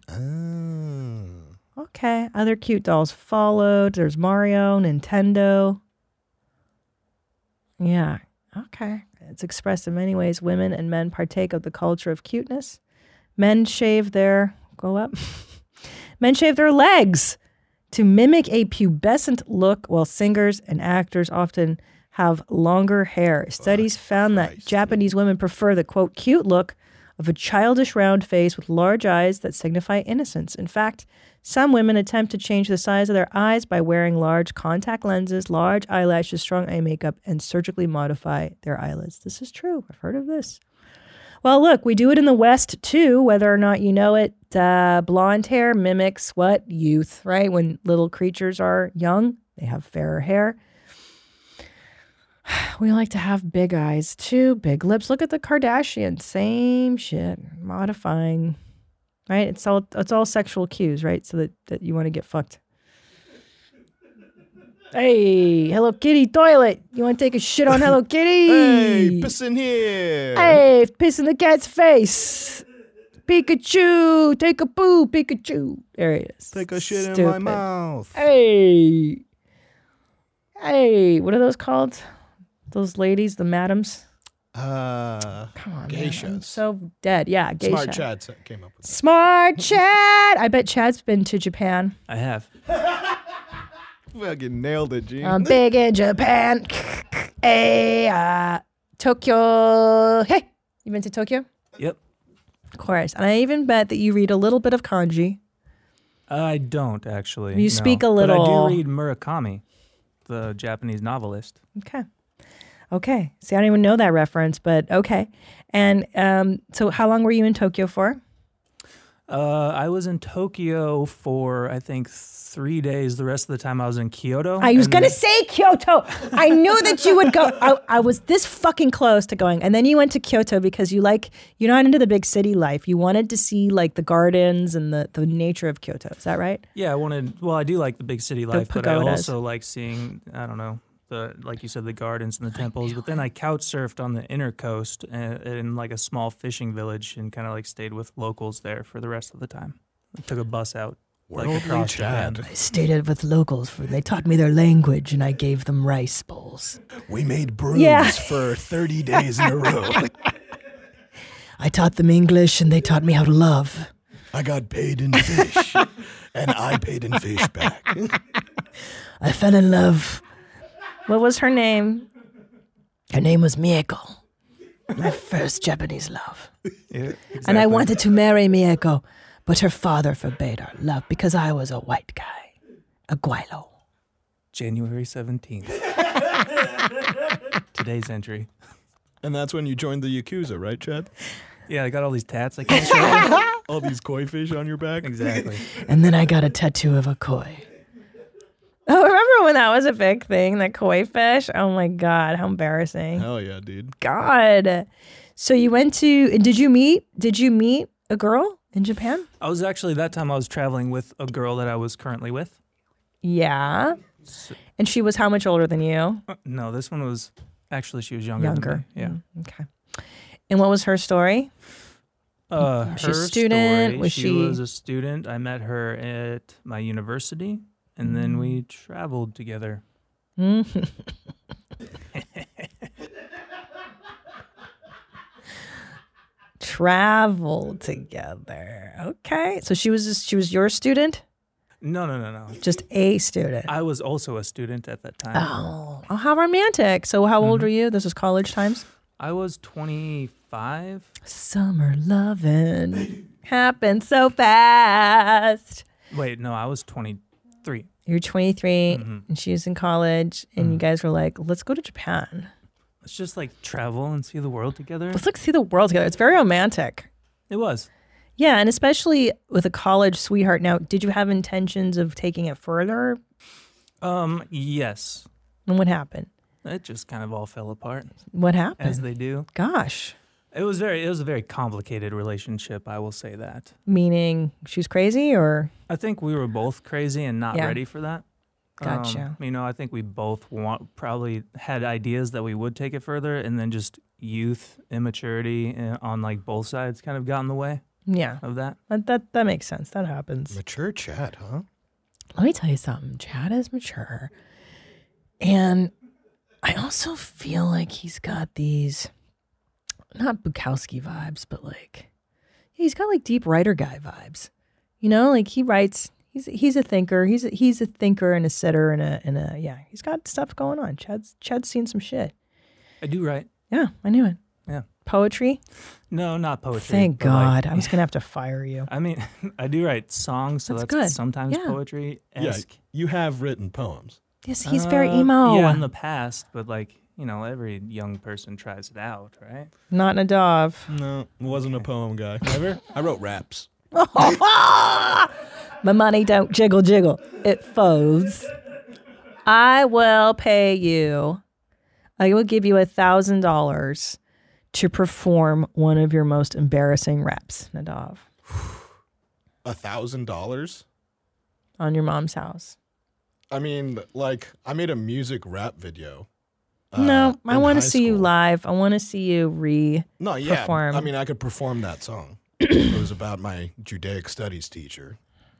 Okay, other cute dolls followed. There's Mario, Nintendo. Yeah, okay. It's expressed in many ways. Women and men partake of the culture of cuteness. Men shave their legs to mimic a pubescent look, while singers and actors often have longer hair. Studies found that Japanese women prefer the, quote, cute look of a childish round face with large eyes that signify innocence. In fact, some women attempt to change the size of their eyes by wearing large contact lenses, large eyelashes, strong eye makeup, and surgically modify their eyelids. This is true. I've heard of this. Well, look, we do it in the West, too, whether or not you know it. Blonde hair mimics what? Youth, right? When little creatures are young, they have fairer hair. We like to have big eyes, too, big lips. Look at the Kardashians. Same shit. Modifying, right? It's all sexual cues, right? So that you want to get fucked. Hey, Hello Kitty toilet. You want to take a shit on Hello Kitty? Hey, piss in here. Hey, piss in the cat's face. Pikachu, take a poo, Pikachu. There he is. Take a shit in my mouth. Hey, what are those called? Those ladies, the madams? Come on, geishas. Man, I'm so dead. Yeah, geisha. Smart Chad came up with that. Smart Chad. I bet Chad's been to Japan. I have. Fucking nailed it, Gene. I'm big in Japan. Hey, Tokyo. Hey, you been to Tokyo? Yep. Of course. And I even bet that you read a little bit of kanji. I don't, actually. You speak a little. But I do read Murakami, the Japanese novelist. Okay. See, I don't even know that reference, but okay. And so how long were you in Tokyo for? I was in Tokyo for, I think, 3 days. The rest of the time I was in Kyoto. I was going to say Kyoto. I knew that you would go. I was this fucking close to going. And then you went to Kyoto because you're not into the big city life. You wanted to see like the gardens and the nature of Kyoto. Is that right? Yeah, I do like the big city life, but I also like seeing, I don't know, like you said, the gardens and the temples. But then I couch surfed on the inner coast in like a small fishing village and kind of like stayed with locals there for the rest of the time. I took a bus out. Like across Japan. I stayed with locals. They taught me their language and I gave them rice bowls. We made brooms for 30 days in a row. I taught them English and they taught me how to love. I got paid in fish and I paid in fish back. I fell in love. What was her name? Her name was Mieko. My first Japanese love. Yeah, exactly. And I wanted to marry Mieko. but her father forbade our love because I was a white guy, a guaylo. January 17th. Today's entry. And that's when you joined the Yakuza, right, Chad? Yeah, I got all these tats I can't show. All these koi fish on your back? Exactly. And then I got a tattoo of a koi. Oh, remember when that was a big thing, the koi fish? Oh my God, how embarrassing. Hell yeah, dude. God. So you went to, did you meet a girl in Japan? I was actually, that time I was traveling with a girl that I was currently with. Yeah. And she was how much older than you? No, this one was, actually she was younger. Than me. Yeah. Okay. And what was her story? Her she a student? Story, she was a student. I met her at my university, and then we traveled together. Travel together. Okay. So she was your student? No. Just a student. I was also a student at that time. Oh, how romantic. So how old were you? This was college times? I was 25. Summer lovin' happened so fast. Wait, no, I was 23. You're 23 and she was in college and you guys were like, let's go to Japan. Let's just like travel and see the world together. Let's like see the world together. It's very romantic. It was. Yeah, and especially with a college sweetheart. Now, did you have intentions of taking it further? Yes. And what happened? It just kind of all fell apart. What happened? As they do. Gosh. It was a very complicated relationship, I will say that. Meaning she was crazy or? I think we were both crazy and not ready for that. Gotcha. I think we both probably had ideas that we would take it further, and then just youth, immaturity on like both sides kind of got in the way. Yeah. Of that. That makes sense. That happens. Mature Chad, huh? Let me tell you something. Chad is mature. And I also feel like he's got these, not Bukowski vibes, but like, he's got like deep writer guy vibes. You know, like he writes, he's a thinker. He's a thinker and a sitter and a yeah, he's got stuff going on. Chad's seen some shit. I do write. Yeah, I knew it. Yeah. Poetry? No, not poetry. Thank God. I was going to have to fire you. I mean, I do write songs, so that's good. sometimes Yeah. poetry-esque. Yeah, you have written poems. Yes, he's very emo. Yeah, in the past, but like, every young person tries it out, right? Not Nadav. No, wasn't a poem guy. Never? I wrote raps. My money don't jiggle jiggle. It folds. I will pay you. I will give you $1,000 to perform one of your most embarrassing raps, Nadav. $1,000? On your mom's house. I mean, like, I made a music rap video. No, I want to high see you school. live. I want to see you No, yeah. perform. I mean, I could perform that song. It was about my Judaic studies teacher,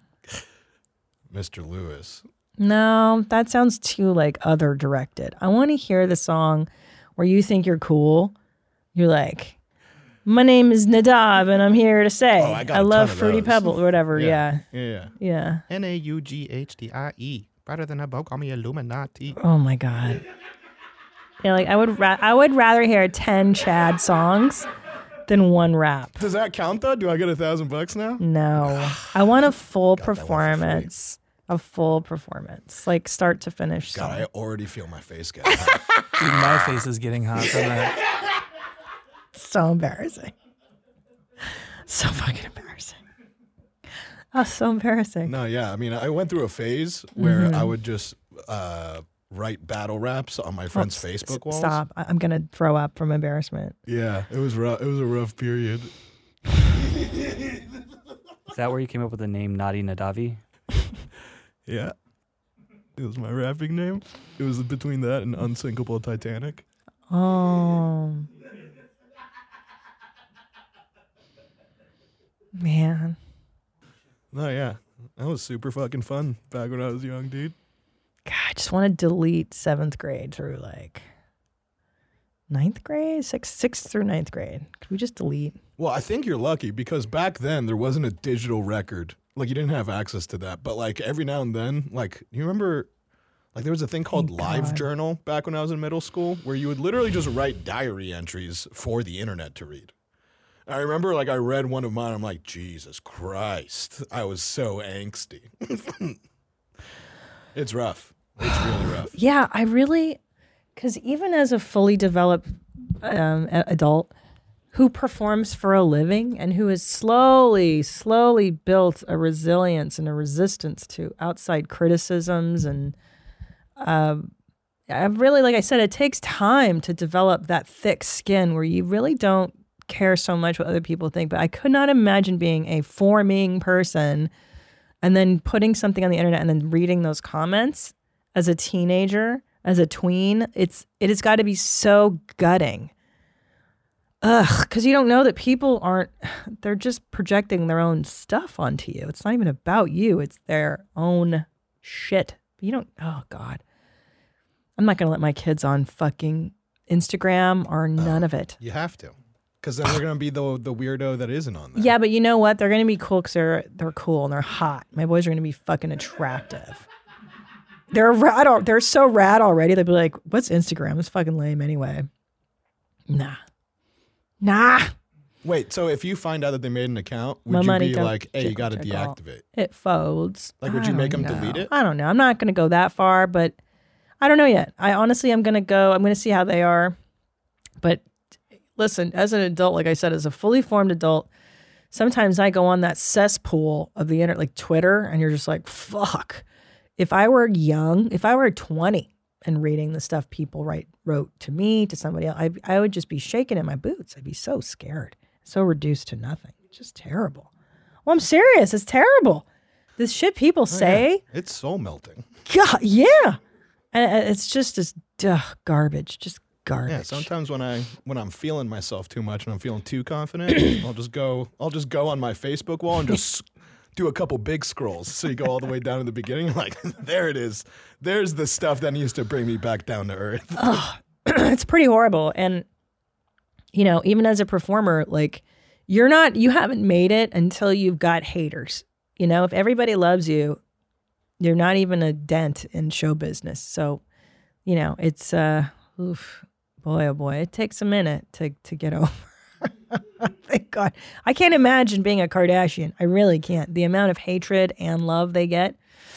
Mr. Lewis. No, that sounds too like other directed. I want to hear the song where you think you're cool. You're like, my name is Nadav and I'm here to say I love Fruity Pebbles or whatever. Yeah. Naughty. Better than a boat, call me Illuminati. Oh my God. Yeah, like I would rather hear 10 Chad songs than one rap. Does that count though? Do I get $1,000 now? No. I want a full performance. A full performance. Like start to finish. God, song. I already feel my face getting hot. Dude, my face is getting hot from that. So embarrassing. So fucking embarrassing. Oh, so embarrassing. No, yeah. I mean, I went through a phase where I would just write battle raps on my friends' Facebook walls. Stop. I'm going to throw up from embarrassment. Yeah, it was rough. It was a rough period. Is that where you came up with the name Naughty Nadavi? Yeah. It was my rapping name. It was between that and Unsinkable Titanic. Oh. Man. No, yeah. That was super fucking fun back when I was young, dude. God, I just want to delete 7th grade through like 9th grade, 6th through 9th grade. Could we just delete? Well, I think you're lucky because back then there wasn't a digital record. Like you didn't have access to that. But like every now and then, like you remember, like there was a thing called Live Journal back when I was in middle school where you would literally just write diary entries for the internet to read. I remember like I read one of mine. I'm like, Jesus Christ. I was so angsty. It's rough. It's really rough. Yeah, because even as a fully developed adult who performs for a living and who has slowly built a resilience and a resistance to outside criticisms and I really, like I said, it takes time to develop that thick skin where you really don't care so much what other people think. But I could not imagine being a forming person and then putting something on the internet and then reading those comments as a teenager, as a tween. It has got to be so gutting. Because you don't know that people they're just projecting their own stuff onto you. It's not even about you. It's their own shit. Oh God. I'm not going to let my kids on fucking Instagram or none of it. You have to. Because then they're going to be the weirdo that isn't on there. Yeah, but you know what? They're going to be cool because they're cool and they're hot. My boys are going to be fucking attractive. They're so rad already. They'll be like, what's Instagram? It's fucking lame anyway. Nah. Wait, so if you find out that they made an account, would you be like, hey, you got to deactivate? It folds. Like, would you make them delete it? I don't know. I'm not going to go that far, but I don't know yet. I'm going to see how they are. But listen, as an adult, like I said, as a fully formed adult, sometimes I go on that cesspool of the internet, like Twitter, and you're just like, fuck. If I were young, if I were 20 and reading the stuff people wrote to me, to somebody else, I would just be shaking in my boots. I'd be so scared, so reduced to nothing. It's just terrible. Well, I'm serious. It's terrible. This shit people say. Yeah. It's soul melting. God, yeah. And it's just this garbage, just garbage. Yeah, sometimes when I'm feeling myself too much and I'm feeling too confident, I'll just go on my Facebook wall and just do a couple big scrolls. So you go all the way down to the beginning, like, there it is. There's the stuff that used to bring me back down to earth. It's pretty horrible. And, even as a performer, like, you haven't made it until you've got haters. If everybody loves you, you're not even a dent in show business. So, it's, oof, boy, oh boy, it takes a minute to get over. Thank God. I can't imagine being a Kardashian. I really can't. The amount of hatred and love they get.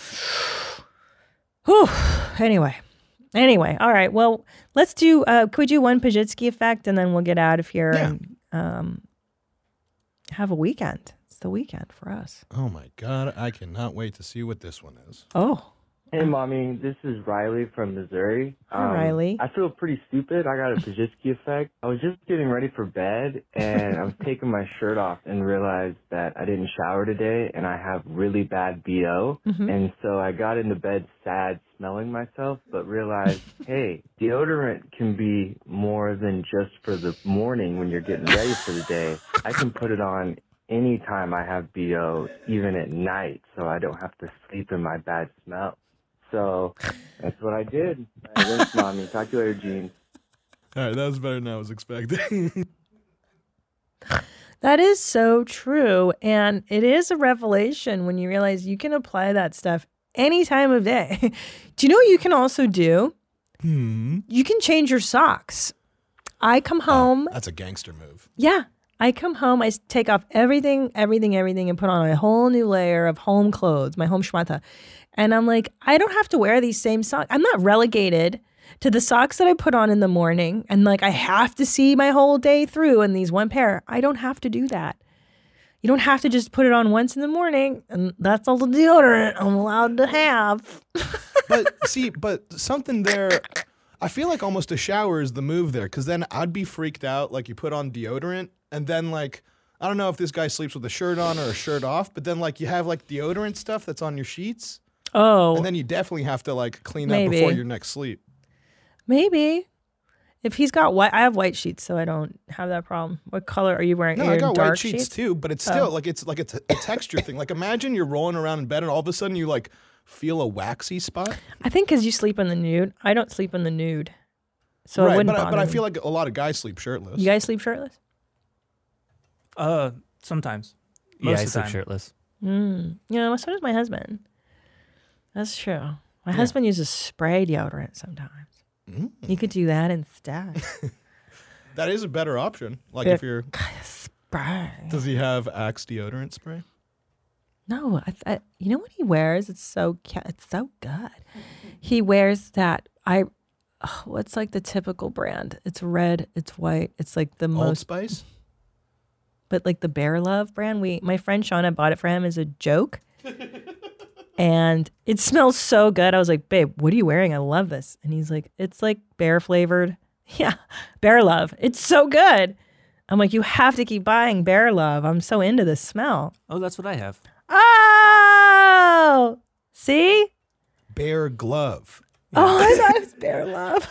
Whew. Anyway. All right. Well, let's do, could we do one Pajitsky effect and then we'll get out of here and have a weekend. It's the weekend for us. Oh my God. I cannot wait to see what this one is. Oh. Hey, Mommy, this is Riley from Missouri. Hi, Riley. I feel pretty stupid. I got a Pajitsky effect. I was just getting ready for bed, and I was taking my shirt off and realized that I didn't shower today, and I have really bad BO. Mm-hmm. And so I got into bed sad, smelling myself, but realized, hey, deodorant can be more than just for the morning when you're getting ready for the day. I can put it on anytime I have BO, even at night, so I don't have to sleep in my bad smell. So that's what I did. Thanks, Mommy. Talk to you later, Gene. All right, that was better than I was expecting. That is so true. And it is a revelation when you realize you can apply that stuff any time of day. Do you know what you can also do? You can change your socks. I come home. That's a gangster move. Yeah. I come home, I take off everything, and put on a whole new layer of home clothes, my home schmata. And I'm like, I don't have to wear these same socks. I'm not relegated to the socks that I put on in the morning. And like, I have to see my whole day through in these one pair. I don't have to do that. You don't have to just put it on once in the morning. And that's all the deodorant I'm allowed to have. But something there, I feel like almost a shower is the move there. Because then I'd be freaked out. Like you put on deodorant and then like, I don't know if this guy sleeps with a shirt on or a shirt off. But then like you have like deodorant stuff that's on your sheets. Oh. And then you definitely have to like clean up before your next sleep. Maybe. If he's got white, I have white sheets, so I don't have that problem. What color are you wearing? No, I got white sheets too, but it's still Oh. it's a texture thing. Like imagine you're rolling around in bed and all of a sudden you like feel a waxy spot. I think because you sleep in the nude. I don't sleep in the nude. So it wouldn't bother but I me. feel like a lot of guys sleep shirtless. You guys sleep shirtless? Sometimes. Yeah, Most I of the sleep time. shirtless. Yeah, so does my husband. That's true. My husband uses spray deodorant sometimes. You could do that instead. That is a better option. Like Yeah. if you're Does he have Axe deodorant spray? No, you know what he wears? It's so good. He wears that what's like the typical brand? It's red, it's white, it's like the Old most Spice? But like the Bear Love brand. My friend Shauna bought it for him as a joke. And it smells so good. I was like, babe, what are you wearing? I love this. And he's like, it's like bear flavored. Yeah, Bear Love. It's so good. I'm like, you have to keep buying Bear Love. I'm so into this smell. Oh, that's what I have. Oh, see? Bear Glove. Oh, I thought it was Bear Love.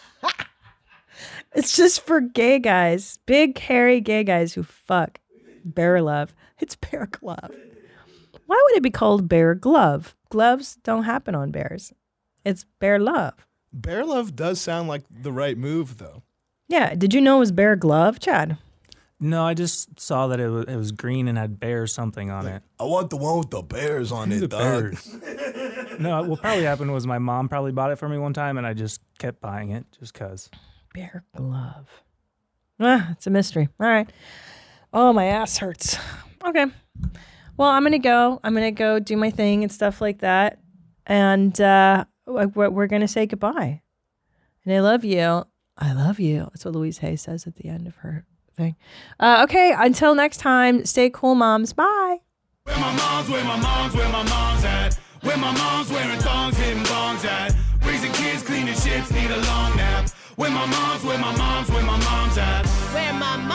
It's just for gay guys, big, hairy gay guys who fuck. Bear Love. It's Bear Glove. Why would it be called Bear Glove? Gloves don't happen on bears. It's Bear Love. Bear Love does sound like the right move, though. Yeah. Did you know it was Bear Glove, Chad? No, I just saw that it was green and had bear something on it. I want the one with the bears on it, dog. No, what probably happened was my mom probably bought it for me one time, and I just kept buying it just because. Bear Glove. It's a mystery. All right. Oh, my ass hurts. Okay. Well, I'm gonna go do my thing and stuff like that, and we're gonna say goodbye. And I love you. I love you. That's what Louise Hay says at the end of her thing. Okay. Until next time. Stay cool, moms. Bye. Where my mom's at. Where my mom's wearing thongs, hitting bongs at. Raising kids, cleaning shits, need a long nap. Where my mom's at. Where my